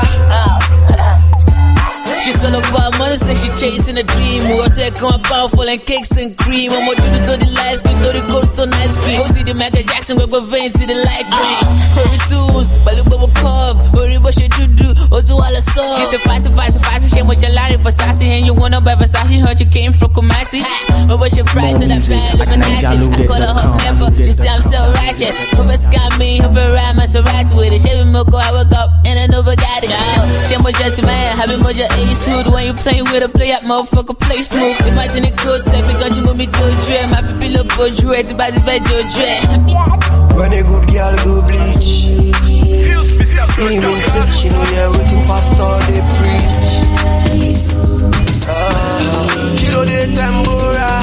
She's all about money, say she chasing a dream. We'll take on powerful and cakes and cream. I'm gonna do it to the lights, green to the coast on ice cream. Go to the Michael Jackson, we're vein to the light green. Hurry tools, but look what we carve. Hurry what she do, or do all the sauce. She said, Fast, shame what you're lying for sassy. And you wanna buy Versace, heard you came from Kumasi. Or what your price to that bad Illuminati. I call her her member, she said I'm so ratchet. Whoever got me, whoever ride my so right with it. Shaving milk, I woke up and I never got it. Shame what you're to man, having more your smooth when you playing with a play up, motherfucker, play smooth. Imagine it good, so because you move me to a dream. My people look for you, it's about the bed, your dream. When a good girl go bleach, he mean say she know you're waiting pastor they preach. Kilo de tambora.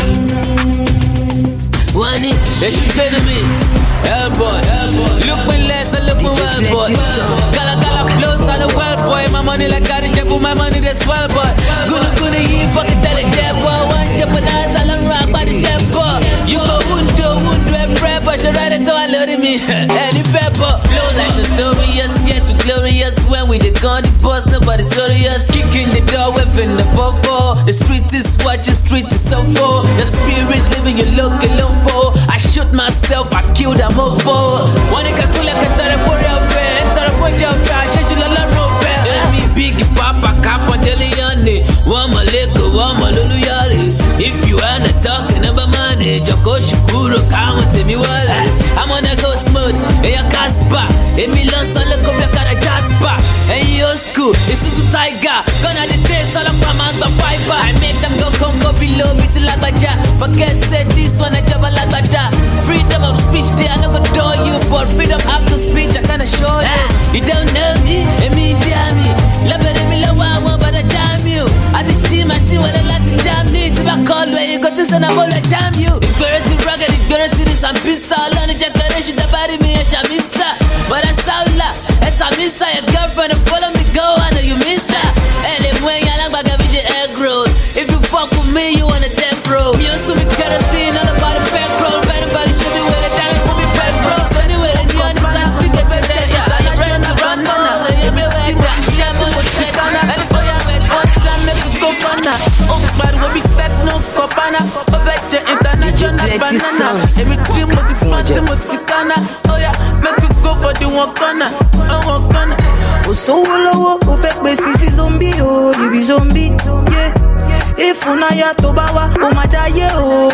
One it, they should pay to me. Hell boy, look when less, I look when well boy. Gala close on the well boy. My money like got it, put my money that's well boy. Gonna eat, fucking tell it, yeah boy. One shepherd dance, all I'm rock by the chef boy. You go wound and prep, but you ride it though I love me. Any pepper, flow like notorious, yes, we glorious. When we the gun, the boss, nobody's glorious. Kicking the door, weapon the bubble. The street is what your street is so full. The spirit living your look alone for. I shoot myself, I killed a mofo. One can pull like a for your pen, so I put your pen, shut you la rope. Me big papa capa deliane. One maleko, one maluluyale. If you ain't talking about money, Joko Shukuro, come to me wala. I'm on a go smooth, and your Casper. And me learn so look up like a Jasper. And your school, it's a tiger. Gonna the days, all I'm from fiber. I make them go below me till like a jar. Forget said this one, I job like a da. Freedom of speech, they are not gonna do you. But freedom after speech, I kinda show you. You don't know me, and me, damn me. Love it, me love I want, but I jam you. I just see my shit when I like to jam me. To my call where you got to send a ball, I jam you. The girls in rugged, the girls in this, I'm pissed all on the declaration, the body me, and Shamisa. But I sound like, it's a missa, your girlfriend, and follow me, go, I know you miss her. And if when you're like, I give you egg rolls. If you fuck with me, you want a death row. You assume me kerosene, all about the back roll. Anybody should be with a dance, so me back roll. So anyway, then you understand, speak a bit better. I'm ready to run now. You feel like that, jam on the set. And if you're red, one time, make you go banana. Oh, but we'll be back, no copana. But back to international banana. Everything with the phantom, with the canna. Oh yeah, make you go for the one corner. Oh, one corner. Oh, so low, oh, fake basis zombie, oh, you be zombie, yeah. If unaya tobawa, oh my jaye,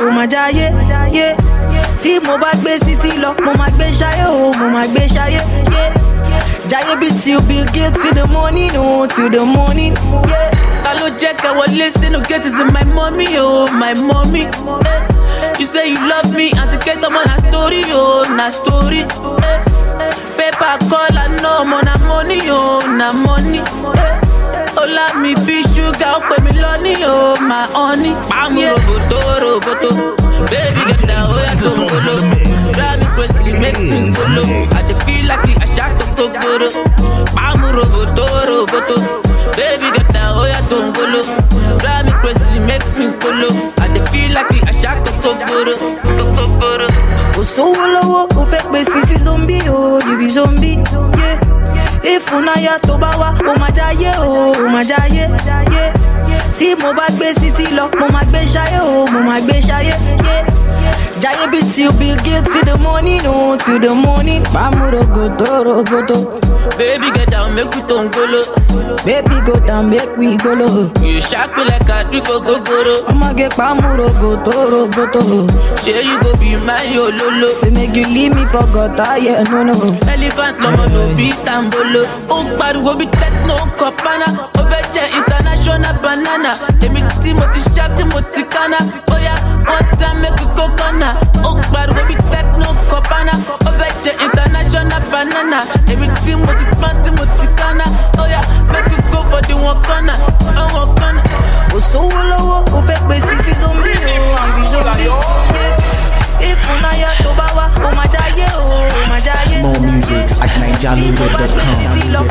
yeah. Ti mo ba gbe sisi lo, mo ma gbe shaye, oh, mo ma gbe shaye, yeah. Jaye be till Bill Gates till the morning, oh, till the morning, yeah. Talo Jack, I will listen to get is in my mommy, oh, my mommy. You say you love me, and to get them on a story, oh, na story. Paper call, I know, na money, oh, na money. Ola me be sugar, put me lonely, oh, my honey. I'm roboto. Baby, get down, oh, I don't go. Drive me crazy, make me follow. I just feel like I shot the go. I'm roboto. Baby, get down, oh, I don't go. Drive me crazy, make me follow. I just feel like I shot the go. Oh, so low, oh, fake baby, zombie, oh, you be zombie, yeah. If unaya tobawa, oh my jaye, yeah. Tí mo bá gbé sisi lọ, mo máa gbé ṣayé, yeah. Jaye be till Bill Gates till the morning, no, till the morning. Bamuro roboto. Baby get down, make we tongolo. Baby go down, make we go low. You shock me like a drink of gogoro. I'ma get bamuro roboto. Say you go be my yololo. Say make you leave me for God, yeah, no. Elephant lomo no be tambolo. Oh, but we be techno copana. Overje international banana. Emi Timothy sharp, Timothy kana. Oh yeah, one time make you go kana. Oh, but we be techno copana. Overje international banana. Emi Timothy kana. Oh yeah, make you go for the one corner. Oh, so low, oh, fake baby, zombie, oh, I'm the zombie, yeah. If unaya tobawa, oh my jaye. More music at NigerLoaded.com.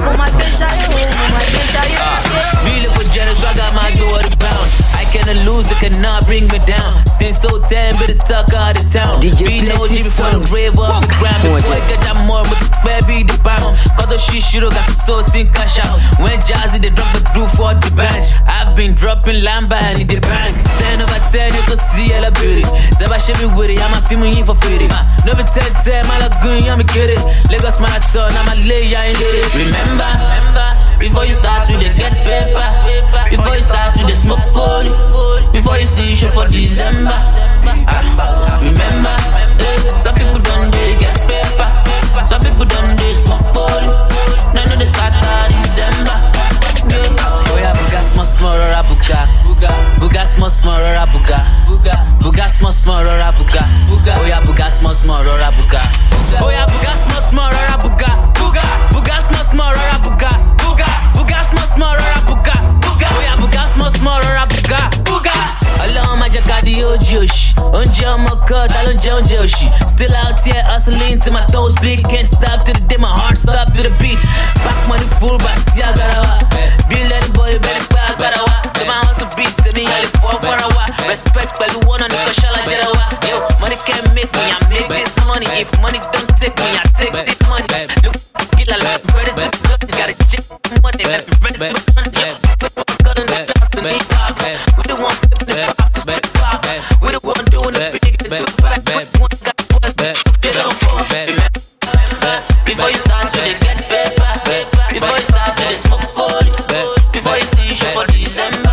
We live for generous, I got my door to bound. I cannot lose, they cannot bring me down. Since so 10, better talk out of town. Be no G before the grave up the ground. Before I catch up more, but baby the bounce. Cause the shit should've got the soul thing cash out. When Jazzy they drop the through for the bench. I've been dropping lamba and in the bank. 10 over 10, you can see all the beauty. Zaba shit me with it, I'm a female in for free. No be 10, my lagoon, I'm a kid. Lagos marathon, I'm a lay, I ain't did it. Remember, before you start to get paper. Before you start to smoke holy. Before you see show for December. Remember, some people don't get paper. Some people don't smoke holy. None of the start December. Oh yeah, buga small or a buga. Buga small or a buga. Buga small or a buga. Oh yeah, buga small or a buga. Oh yeah, buga small or a buga. Buga small or a buga. Buga small or a buga. Oh yeah, buga small or a buga. Alone my jacadi ojosh. Onje omoko, talonje onje oshi. Still out here hustling till my toes big. Can't stop till the day my heart stop to the beat. Back money full, but see I got a Bill any boy, better back, got a to my hustle beat, to me I live for a while. Respect, but you wanna know Kashala Jerawa. Yo, money can't make me, I make this money. If money don't take me, I take this money. Look, get a lot ready to go. Gotta check money, ready to run. Got on the chance to be pop. We the one flipping the pop to strip pop. We the one doing the big and two back. One got one, get on for. Before you start to get paper. Before you start to smoke holy. Before you see show for December.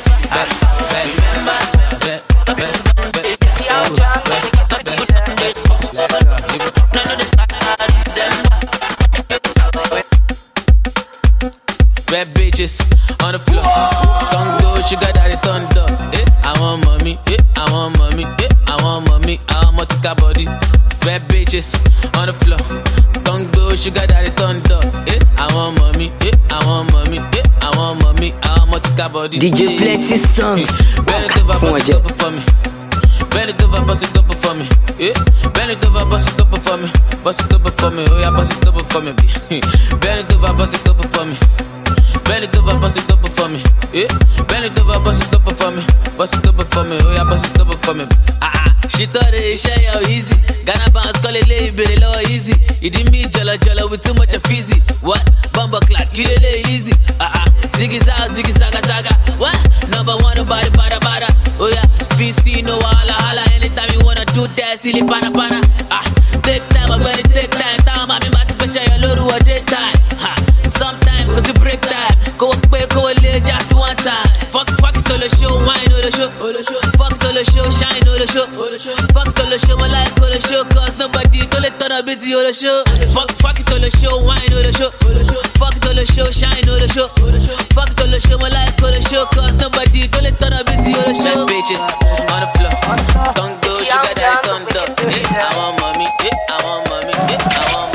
Bad bitches on the floor. Don't go, sugar daddy thunder. I want mommy, I want mommy, I want mommy, I want motica body. Bad bitches on the floor. Don't go, sugar daddy thunder. I want mommy, I want mommy, I want mommy, I want motica body. DJ Plenty songs. Bend it over, bust it up for me. Bend it over, bust it up for me. Bend it over, bust it up for me. Bust it up for me. Oh yeah, bust it up for me. Bend it over, bust it up for me. Bend it over, bust it up for me. Bend it over, bust it up for me. Bust it up for me. Oh yeah, bust it up for me. She thought it shy how easy. Ghana bounce, call it lay, but it low easy. It didn't mean jolly with too much of fizzy. What? Bumper clock, you lay easy. Ziggy zaga saga. What? Number one, nobody bada. Oh yeah, VC no hala. Anytime you wanna do that, silly pana. Take time, I'm gonna take time. Time, I'm about to push your load to a daytime. Sometimes, cause you break time. Go quick, go late, just one time. Fuck it all the show, wine all the show. Fuck it all the show, shine all the show. Fuck it all the show, my life all the show. Cause nobody told it on a bit of the show. Fuck it all the show, wine all the show. Fuck it all the show, shine all the show. Fuck it all the show, my life all the show. Cause nobody told it on a bit of the show. Bitches on the floor. Don't go, sugar daddy, don't go. I want mommy, I want mommy, I want mommy.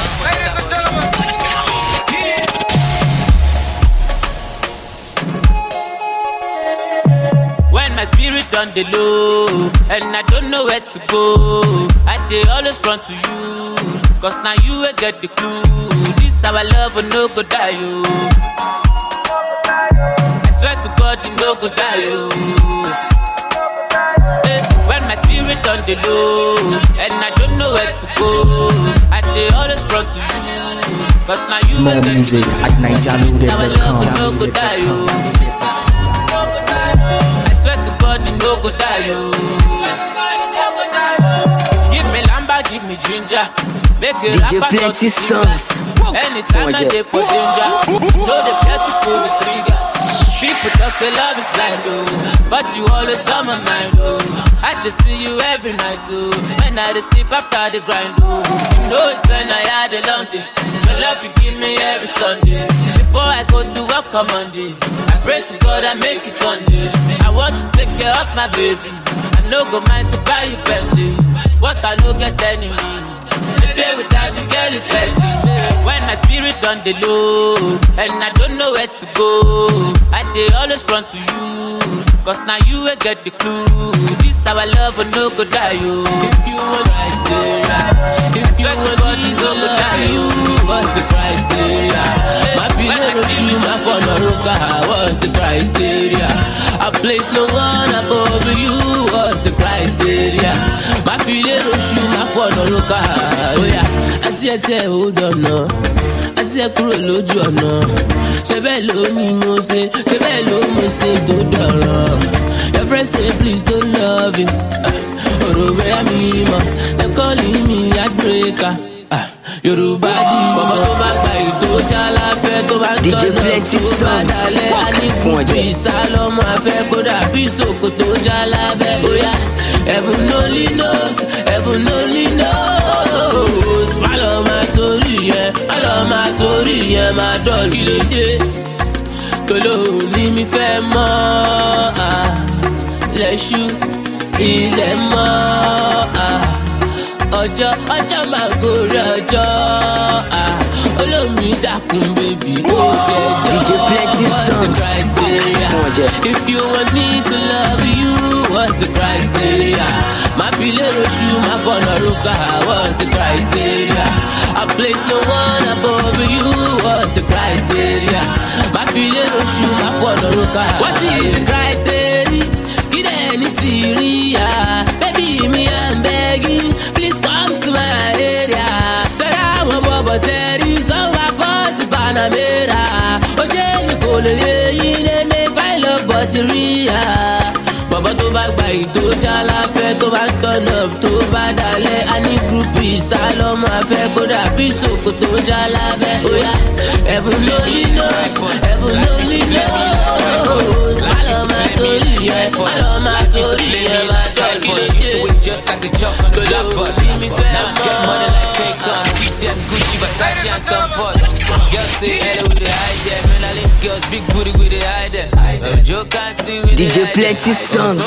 My spirit on the low, and I don't know where to go. I dey always run to you, cause now you will get the clue. This our love will no go die, you. I swear to God, you no go die, you. Hey, when my spirit on the low, and I don't know where to go, I dey always run to you, cause now you will get the clue. More music at NigerLoaded.com. God, you no go die, you. Give me lamba, give me ginger. Make it DJ Plenty songs. Anytime I dey for danger, no they care to pull the trigger. People talk say love is blind, oh, but you always on my mind, oh. I just see you every night, oh. When I just sleep after the grind, oh. You know it's when I had a long day. Your love you give me every Sunday. Before I go to work on Monday, I pray to God I make it Sunday. I want to take care of my baby. I no go mind to buy you Bentley. What I no get enemy. The day without you, girl, is deadly. When my spirit on the low, and I don't know where to go, I dey always run to you, cause now you will get the clue. This our love will no go die, you. If you want criteria, if you want body, no go die, you. What's the criteria? My pillow no shoe, my phone no roka. What's the criteria? I place no one above you. What's the criteria? My pillow no shoe, my phone no roka. Oh yeah, àti hold on no, àti kúrò lójú ọ̀nà. Ṣé bẹ́ẹ̀ ló ní mo ṣe, ṣé bẹ́ẹ̀ ló mo ṣe tó dọ̀rọ̀. Your friends say please don't love you. Ọ̀rọ̀ bẹ́ẹ̀ mi mọ̀, they calling me heartbreaker. Yorùbá di bàbá tó bá gba ètò jálá fẹ́ tó bá tọ̀nà tó bá dalẹ̀ àníkùnjì ìsálọ́mọ afẹ́ kó dàbí ṣòkòtò jálá bẹ́ẹ̀ bóyá. Heaven only knows, heaven only knows. Malo ma tori yẹn ma dọ̀lì lédè. Tolo ni mi fẹ́ mọ́, lẹ́ṣú ilẹ̀ mọ́. Ọjọ́ máa gorí ọjọ́. Olómi dákun bébí ó dẹjọ́. What's the criteria? If you want me to love you, what's the criteria? My pillow shoe, my phone roka. What's the criteria? I place no one above you. What's the criteria? My pillow shoe, my phone roka. What is the criteria? Get anything, baby, me I'm begging. Please come to my area. Say I'm a bobo, say it's on my boss, Panamera. Oje ni kole ye ne file up batteria. Baba tó bá gba ìtò jálá fẹ́ tó bá turn up tó bá dalẹ̀ àní group ìsálọ́mọ afẹ́ kó dàbí ṣòkòtò jálá bẹ́ẹ̀. Oya heaven only knows, heaven only knows. Malo ma tori yẹn ma dọ̀kìlẹ̀ just like a joke on the blackboard. Now get money like cake on. Keep them Gucci, Versace and Tom Ford. Girls say hello with the high there. Men I link girls, big booty with the high there. No joke can't sing with the high there. DJ Plenty songs.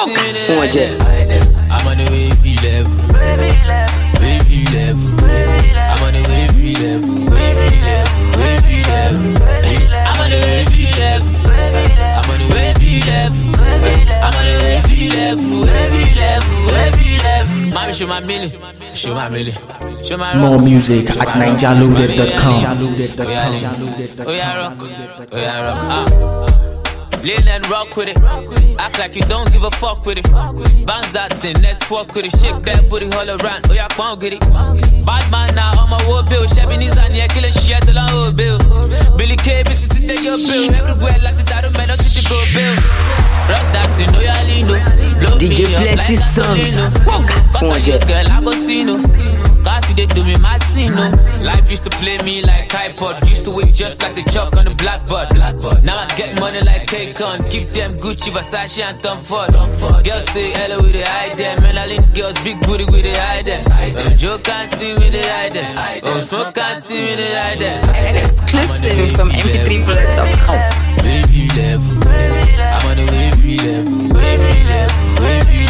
I'm on the wavy level. Wavy level. I'm on the wavy level. Wavy level. Wavy level. I'm on the wavy level. I'm on the wavy level. I'm on the wavy level. Wavy level. Wavy level. Mommy, show my milli. Show my milli. Show my rock. More music at NigerLoaded.com. Oh yeah, rock. Oh yeah, rock. Lean and rock with it. Act like you don't give a fuck with it. Bounce that thing, let's walk with it. Shake that booty all around. Oh yeah, come on, get it. Bad man now on my war bill. Shabby knees and yeah, killing shit till I'm old bill. Billy K, bitch, to take your bill. Everywhere like the title man, don't take go bill. Rock that thing, no yalino. DJ Plenty songs. Cause I your girl, I go see no. Cause they do me my thing, no. Life used to play me like iPod. Used to wait just like the chalk on the blackboard. Now I get money like K-Con. Give them Gucci, Versace and Tom Ford. Girls say hello with the hide them. Melanin girls, big booty with the hide them. Joe can't see me the hide them. Oh, Smoke can't see me the hide them. Exclusive from mp3bullet.com. Wavy level, I'm on the wavy level, wavy level, wavy level.